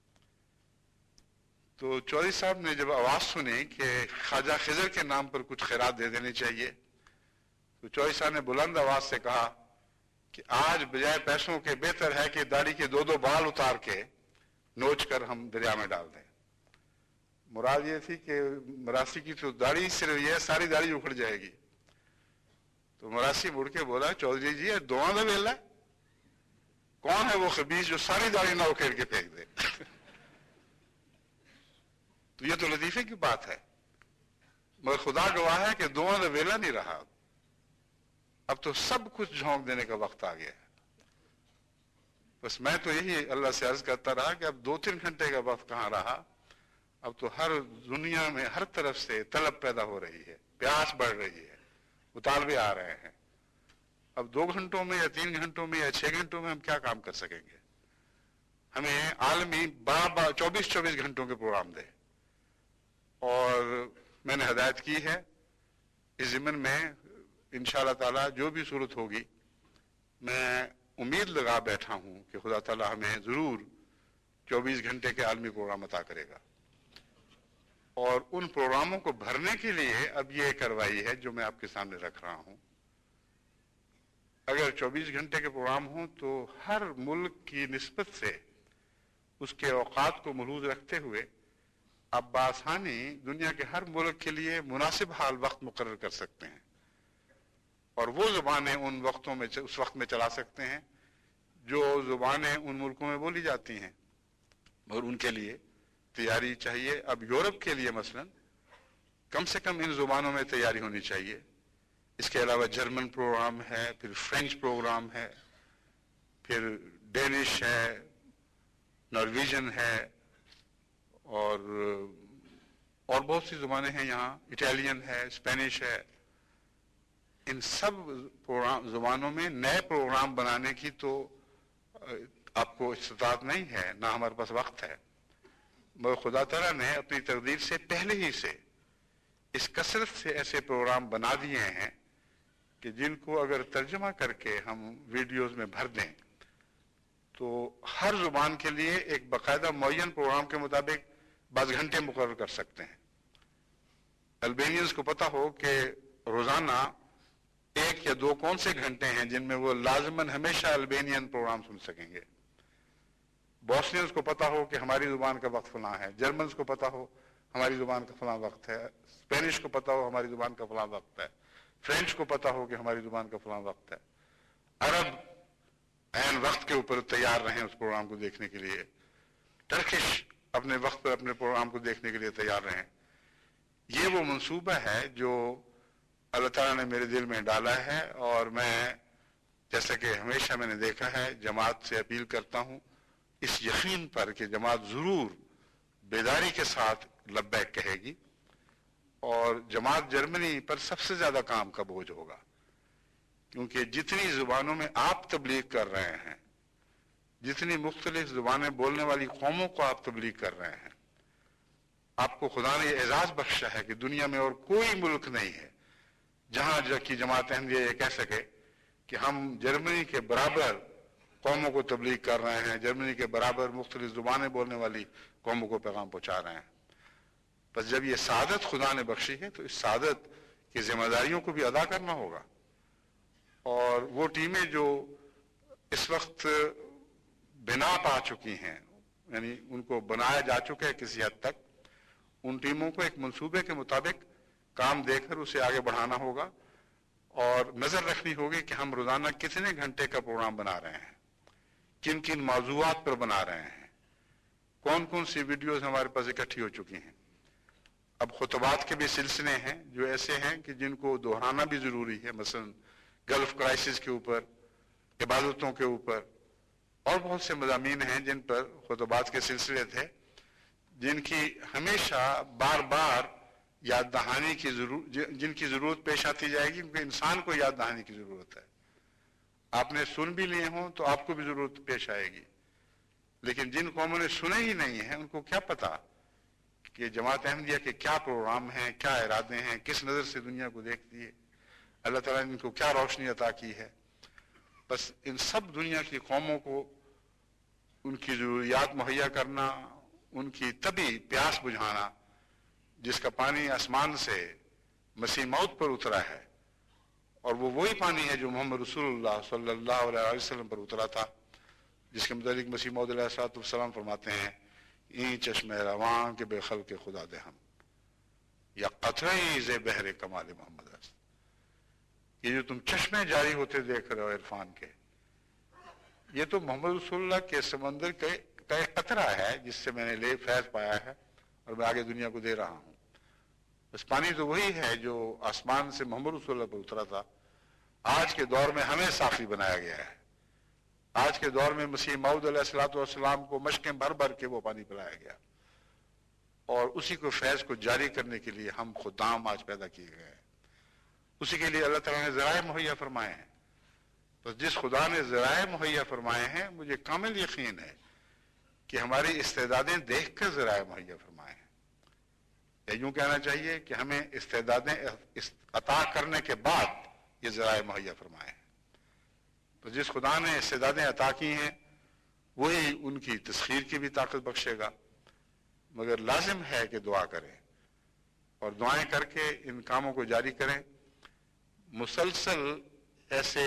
تو چودھری صاحب نے جب آواز سنی کہ خواجہ خضر کے نام پر کچھ خیرات دے دینے چاہیے، تو چودھری صاحب نے بلند آواز سے کہا کہ آج بجائے پیسوں کے بہتر ہے کہ داڑھی کے دو دو بال اتار کے نوچ کر ہم دریا میں ڈال دیں. مراد یہ تھی کہ مراسی کی تو داڑھی صرف یہ ساری داڑھی اکھڑ جائے گی. تو مراسی مڑ کے بولا چودھری جی یہ دعا دا ویلا ہے، کون ہے وہ خبیث جو ساری داڑھی نہ اکھیڑ کے پھینک دے. تو یہ تو لطیفے کی بات ہے، مگر خدا گواہ ہے کہ دعا دا ویلا نہیں رہا. اب تو سب کچھ جھونک دینے کا وقت آ گیا ہے. بس میں تو یہی اللہ سے عرض کرتا رہا کہ اب دو تین گھنٹے کا وقت کہاں رہا، اب تو ہر دنیا میں ہر طرف سے طلب پیدا ہو رہی ہے، پیاس بڑھ رہی ہے، مطالبے آ رہے ہیں. اب دو گھنٹوں میں یا تین گھنٹوں میں یا چھ گھنٹوں میں ہم کیا کام کر سکیں گے؟ ہمیں عالمی بڑا بڑا چوبیس چوبیس گھنٹوں کے پروگرام دے. اور میں نے ہدایت کی ہے اس ضمن میں انشاءاللہ تعالی جو بھی صورت ہوگی، میں امید لگا بیٹھا ہوں کہ خدا تعالی ہمیں ضرور چوبیس گھنٹے کے عالمی پروگرام عطا کرے گا. اور ان پروگراموں کو بھرنے کے لیے اب یہ کارروائی ہے جو میں آپ کے سامنے رکھ رہا ہوں. اگر چوبیس گھنٹے کے پروگرام ہوں تو ہر ملک کی نسبت سے اس کے اوقات کو ملحوظ رکھتے ہوئے آپ بآسانی دنیا کے ہر ملک کے لیے مناسب حال وقت مقرر کر سکتے ہیں، اور وہ زبانیں ان وقتوں میں اس وقت میں چلا سکتے ہیں جو زبانیں ان ملکوں میں بولی جاتی ہیں. اور ان کے لیے تیاری چاہیے. اب یورپ کے لیے مثلا کم سے کم ان زبانوں میں تیاری ہونی چاہیے. اس کے علاوہ جرمن پروگرام ہے، پھر فرینچ پروگرام ہے، پھر ڈینش ہے، نارویجن ہے، اور اور بہت سی زبانیں ہیں یہاں، اٹالین ہے، اسپینش ہے. ان سب زبانوں میں نئے پروگرام بنانے کی تو آپ کو استطاعت نہیں ہے، نہ ہمارے پاس وقت ہے. مگر خدا تعالیٰ نے اپنی تقدیر سے پہلے ہی سے اس کثرت سے ایسے پروگرام بنا دیے ہیں کہ جن کو اگر ترجمہ کر کے ہم ویڈیوز میں بھر دیں تو ہر زبان کے لیے ایک باقاعدہ معین پروگرام کے مطابق بعض گھنٹے مقرر کر سکتے ہیں. البینینز کو پتہ ہو کہ روزانہ ایک یا دو کون سے گھنٹے ہیں جن میں وہ لازماً ہمیشہ البینین پروگرام سن سکیں گے. بوسنینز کو پتہ ہو کہ ہماری زبان کا وقت فلاں ہے، جرمنز کو پتہ ہو ہماری زبان کا فلاں وقت ہے، اسپینش کو پتہ ہو ہماری زبان کا فلاں وقت ہے، فرینچ کو پتہ ہو کہ ہماری زبان کا فلاں وقت ہے. عرب عین وقت کے اوپر تیار رہیں اس پروگرام کو دیکھنے کے لیے. ٹرکش اپنے وقت پر اپنے پروگرام کو دیکھنے کے لیے تیار رہیں. یہ وہ منصوبہ ہے جو اللہ تعالیٰ نے میرے دل میں ڈالا ہے، اور میں جیسا کہ ہمیشہ میں نے دیکھا ہے جماعت سے اپیل کرتا ہوں اس یقین پر کہ جماعت ضرور بیداری کے ساتھ لبیک کہے گی. اور جماعت جرمنی پر سب سے زیادہ کام کا بوجھ ہوگا، کیونکہ جتنی زبانوں میں آپ تبلیغ کر رہے ہیں، جتنی مختلف زبانیں بولنے والی قوموں کو آپ تبلیغ کر رہے ہیں، آپ کو خدا نے یہ اعزاز بخشا ہے کہ دنیا میں اور کوئی ملک نہیں ہے جہاں کی جماعت احمدیہ یہ کہہ سکے کہ ہم جرمنی کے برابر قوموں کو تبلیغ کر رہے ہیں، جرمنی کے برابر مختلف زبانیں بولنے والی قوموں کو پیغام پہنچا رہے ہیں. بس جب یہ سعادت خدا نے بخشی ہے تو اس سعادت کی ذمہ داریوں کو بھی ادا کرنا ہوگا. اور وہ ٹیمیں جو اس وقت بنا پا چکی ہیں، یعنی ان کو بنایا جا چکا ہے کسی حد تک، ان ٹیموں کو ایک منصوبے کے مطابق کام دے کر اسے آگے بڑھانا ہوگا، اور نظر رکھنی ہوگی کہ ہم روزانہ کتنے گھنٹے کا پروگرام بنا رہے ہیں، کن کن موضوعات پر بنا رہے ہیں، کون کون سی ویڈیوز ہمارے پاس اکٹھی ہو چکی ہیں. اب خطبات کے بھی سلسلے ہیں جو ایسے ہیں کہ جن کو دہرانا بھی ضروری ہے، مثلا گلف کرائسس کے اوپر، عبادتوں کے اوپر، اور بہت سے مضامین ہیں جن پر خطبات کے سلسلے تھے جن کی ہمیشہ بار بار یاد دہانی کی ضرورت جن کی ضرورت پیش آتی جائے گی، کیونکہ انسان کو یاد دہانی کی ضرورت ہے. آپ نے سن بھی لیے ہوں تو آپ کو بھی ضرورت پیش آئے گی، لیکن جن قوموں نے سنے ہی نہیں ہیں ان کو کیا پتا کہ جماعت احمدیہ کے کیا پروگرام ہیں، کیا ارادے ہیں، کس نظر سے دنیا کو دیکھتی ہے، اللہ تعالیٰ نے ان کو کیا روشنی عطا کی ہے. بس ان سب دنیا کی قوموں کو ان کی ضروریات مہیا کرنا، ان کی طبی پیاس بجھانا جس کا پانی آسمان سے مسیح موت پر اترا ہے، اور وہ وہی پانی ہے جو محمد رسول اللہ صلی اللہ علیہ وسلم پر اترا تھا، جس کے متعلق مسیح موعود علیہ الصلوۃ والسلام فرماتے ہیں این چشم رواں کے بے خلق خدا دے ہم یا قطرے ز بحر کمال محمد است. یہ جو تم چشمے جاری ہوتے دیکھ رہے ہو عرفان کے، یہ تو محمد رسول اللہ کے سمندر کا ایک قطرہ ہے جس سے میں نے لے فیض پایا ہے اور میں آگے دنیا کو دے رہا ہوں. بس پانی تو وہی ہے جو آسمان سے محمد رسول اللہ پر اترا تھا. آج کے دور میں ہمیں صافی بنایا گیا ہے. آج کے دور میں مسیح موعود علیہ الصلوۃ والسلام کو مشکیں بھر بھر کے وہ پانی پلایا گیا. اور اسی کو فیض کو جاری کرنے کے لیے ہم خدام آج پیدا کیے گئے ہیں، اسی کے لیے اللہ تعالیٰ نے ذرائع مہیا فرمائے ہیں۔ تو جس خدا نے ذرائع مہیا فرمائے ہیں، مجھے کامل یقین ہے کہ ہماری استعدادیں دیکھ کر ذرائع مہیا فرمائے ہیں، یا یوں کہنا چاہیے کہ ہمیں استعدادیں عطا کرنے کے بعد یہ ذرائع مہیا فرمائے ہیں۔ تو جس خدا نے استعدادیں عطا کی ہیں وہی ان کی تسخیر کی بھی طاقت بخشے گا، مگر لازم ہے کہ دعا کریں اور دعائیں کر کے ان کاموں کو جاری کریں۔ مسلسل ایسے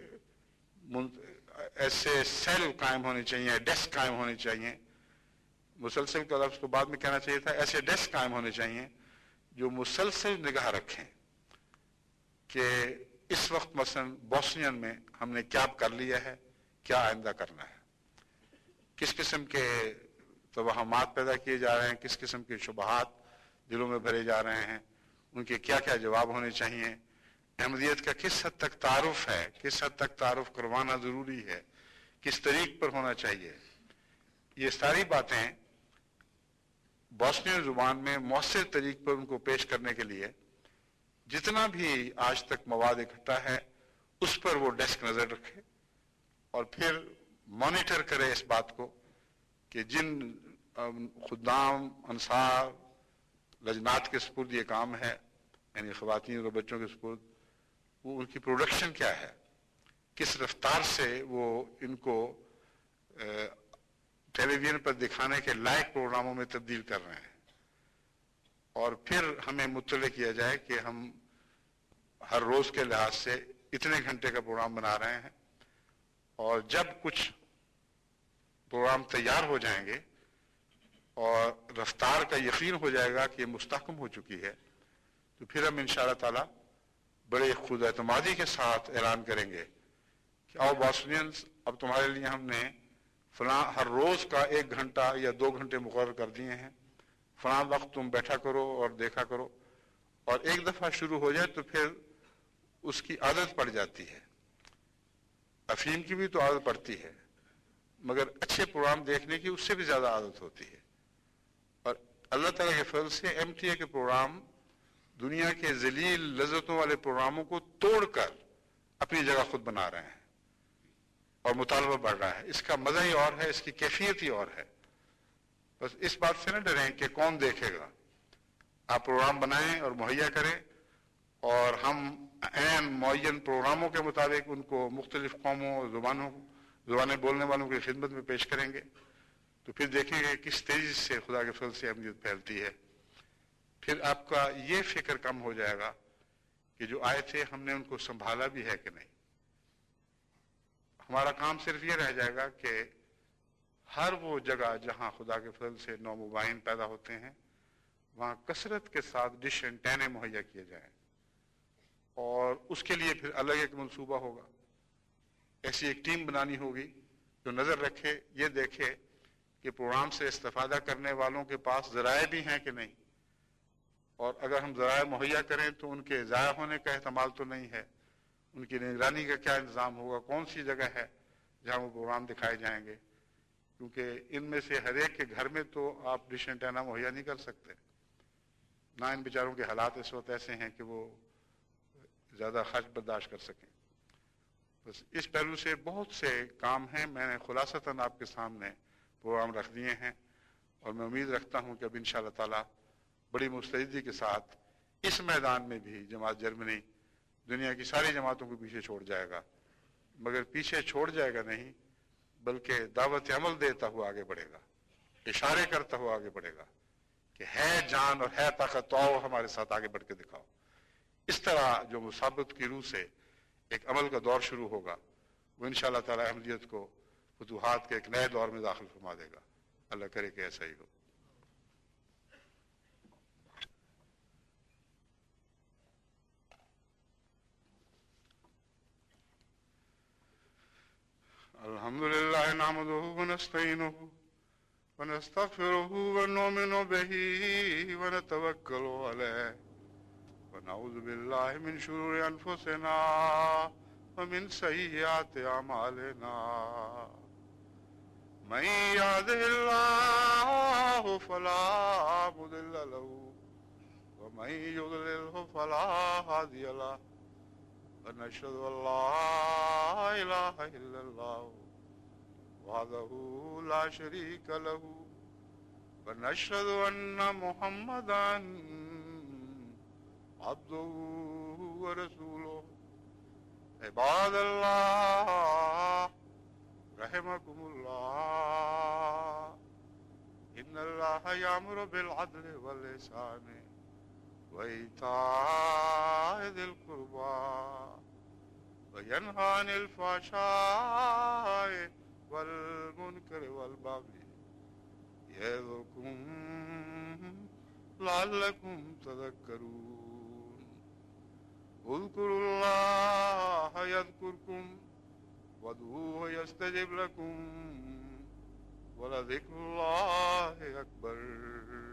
ایسے سیل قائم ہونے چاہیے، ڈیسک قائم ہونے چاہیے، مسلسل کا لفظ تو بعد میں کہنا چاہیے تھا، ایسے ڈیسک قائم ہونے چاہیے جو مسلسل نگاہ رکھیں کہ اس وقت مثلا بوسنین میں ہم نے کیا کر لیا ہے، کیا آئندہ کرنا ہے، کس قسم کے توہمات پیدا کیے جا رہے ہیں، کس قسم کے شبہات دلوں میں بھرے جا رہے ہیں، ان کے کیا کیا جواب ہونے چاہیے، احمدیت کا کس حد تک تعارف ہے، کس حد تک تعارف کروانا ضروری ہے، کس طریق پر ہونا چاہیے۔ یہ ساری باتیں بوسنین زبان میں مؤثر طریق پر ان کو پیش کرنے کے لیے جتنا بھی آج تک مواد اکٹھا ہے اس پر وہ ڈیسک نظر رکھے اور پھر مانیٹر کرے اس بات کو کہ جن خدام، انصار، لجنات کے سپرد یہ کام ہے، یعنی خواتین اور بچوں کے سپرد، وہ ان کی پروڈکشن کیا ہے، کس رفتار سے وہ ان کو ٹیلی ویژن پر دکھانے کے لائق پروگراموں میں تبدیل کر رہے ہیں، اور پھر ہمیں مطلع کیا جائے کہ ہم ہر روز کے لحاظ سے اتنے گھنٹے کا پروگرام بنا رہے ہیں، اور جب کچھ پروگرام تیار ہو جائیں گے اور رفتار کا یقین ہو جائے گا کہ یہ مستحکم ہو چکی ہے، تو پھر ہم انشاءاللہ تعالی بڑے خود اعتمادی کے ساتھ اعلان کریں گے کہ آؤ بوسنینز، اب تمہارے لیے ہم نے فلاں ہر روز کا ایک گھنٹہ یا دو گھنٹے مقرر کر دیے ہیں، فلاں وقت تم بیٹھا کرو اور دیکھا کرو، اور ایک دفعہ شروع ہو جائے تو پھر اس کی عادت پڑ جاتی ہے۔ افہیم کی بھی تو عادت پڑتی ہے، مگر اچھے پروگرام دیکھنے کی اس سے بھی زیادہ عادت ہوتی ہے، اور اللہ تعالیٰ کے فضل سے ایم ٹی اے کے پروگرام دنیا کے ذلیل لذتوں والے پروگراموں کو توڑ کر اپنی جگہ خود بنا رہے ہیں اور مطالبہ بڑھ رہا ہے۔ اس کا مزہ ہی اور ہے، اس کی کیفیت ہی اور ہے۔ بس اس بات سے نہ ڈریں کہ کون دیکھے گا، آپ پروگرام بنائیں اور مہیا کریں، اور ہم عین معین پروگراموں کے مطابق ان کو مختلف قوموں اور زبانوں زبانیں بولنے والوں کی خدمت میں پیش کریں گے، تو پھر دیکھیں گے کس تیزی سے خدا کے فضل سے اہمیت پھیلتی ہے۔ پھر آپ کا یہ فکر کم ہو جائے گا کہ جو آئے تھے ہم نے ان کو سنبھالا بھی ہے کہ نہیں۔ ہمارا کام صرف یہ رہ جائے گا کہ ہر وہ جگہ جہاں خدا کے فضل سے نو مباحث پیدا ہوتے ہیں وہاں کثرت کے ساتھ ڈش اینٹینے مہیا کیے جائیں، اور اس کے لیے پھر الگ ایک منصوبہ ہوگا، ایسی ایک ٹیم بنانی ہوگی جو نظر رکھے، یہ دیکھے کہ پروگرام سے استفادہ کرنے والوں کے پاس ذرائع بھی ہیں کہ نہیں، اور اگر ہم ذرائع مہیا کریں تو ان کے ضائع ہونے کا احتمال تو نہیں ہے، ان کی نگرانی کا کیا انتظام ہوگا، کون سی جگہ ہے جہاں وہ پروگرام دکھائے جائیں گے، کیونکہ ان میں سے ہر ایک کے گھر میں تو آپ ڈش اینٹینا مہیا نہیں کر سکتے، نہ ان بیچاروں کے حالات اس وقت ایسے ہیں کہ وہ زیادہ خرچ برداشت کر سکیں۔ بس اس پہلو سے بہت سے کام ہیں، میں نے خلاصتاً آپ کے سامنے پروگرام رکھ دیے ہیں، اور میں امید رکھتا ہوں کہ اب انشاءاللہ تعالی بڑی مستعدی کے ساتھ اس میدان میں بھی جماعت جرمنی دنیا کی ساری جماعتوں کو پیچھے چھوڑ جائے گا، مگر پیچھے چھوڑ جائے گا نہیں بلکہ دعوت عمل دیتا ہوا آگے بڑھے گا، اشارے کرتا ہوا آگے بڑھے گا کہ ہے جان اور ہے طاقت تو آؤ ہمارے ساتھ آگے بڑھ کے دکھاؤ۔ اس طرح جو مثابت کی روح سے ایک عمل کا دور شروع ہوگا وہ انشاءاللہ تعالی احمدیت کو فتوحات کے ایک نئے دور میں داخل فرما دے گا۔ اللہ کرے کہ ایسا ہی ہو۔ الحمد لله نحمده ونستعينه ونستغفره ونؤمن به ونتوكل عليه ونعوذ بالله من شرور أنفسنا ومن سيئات أعمالنا من يهده الله فلا مضل ومن يضلله فلا هادي له ونشهد أن لا إله إلا الله وحده لا شريك له ونشهد أن محمدا عبده ورسوله عباد الله رحمكم الله إن الله يأمر بالعدل والإحسان وإيتاء ذي القربى وينهى عن الفحشاء والمنكر والبغي يعظكم لعلكم تذكرون اذكروا الله يذكركم وادعوه يستجب لكم ولذكر الله أكبر.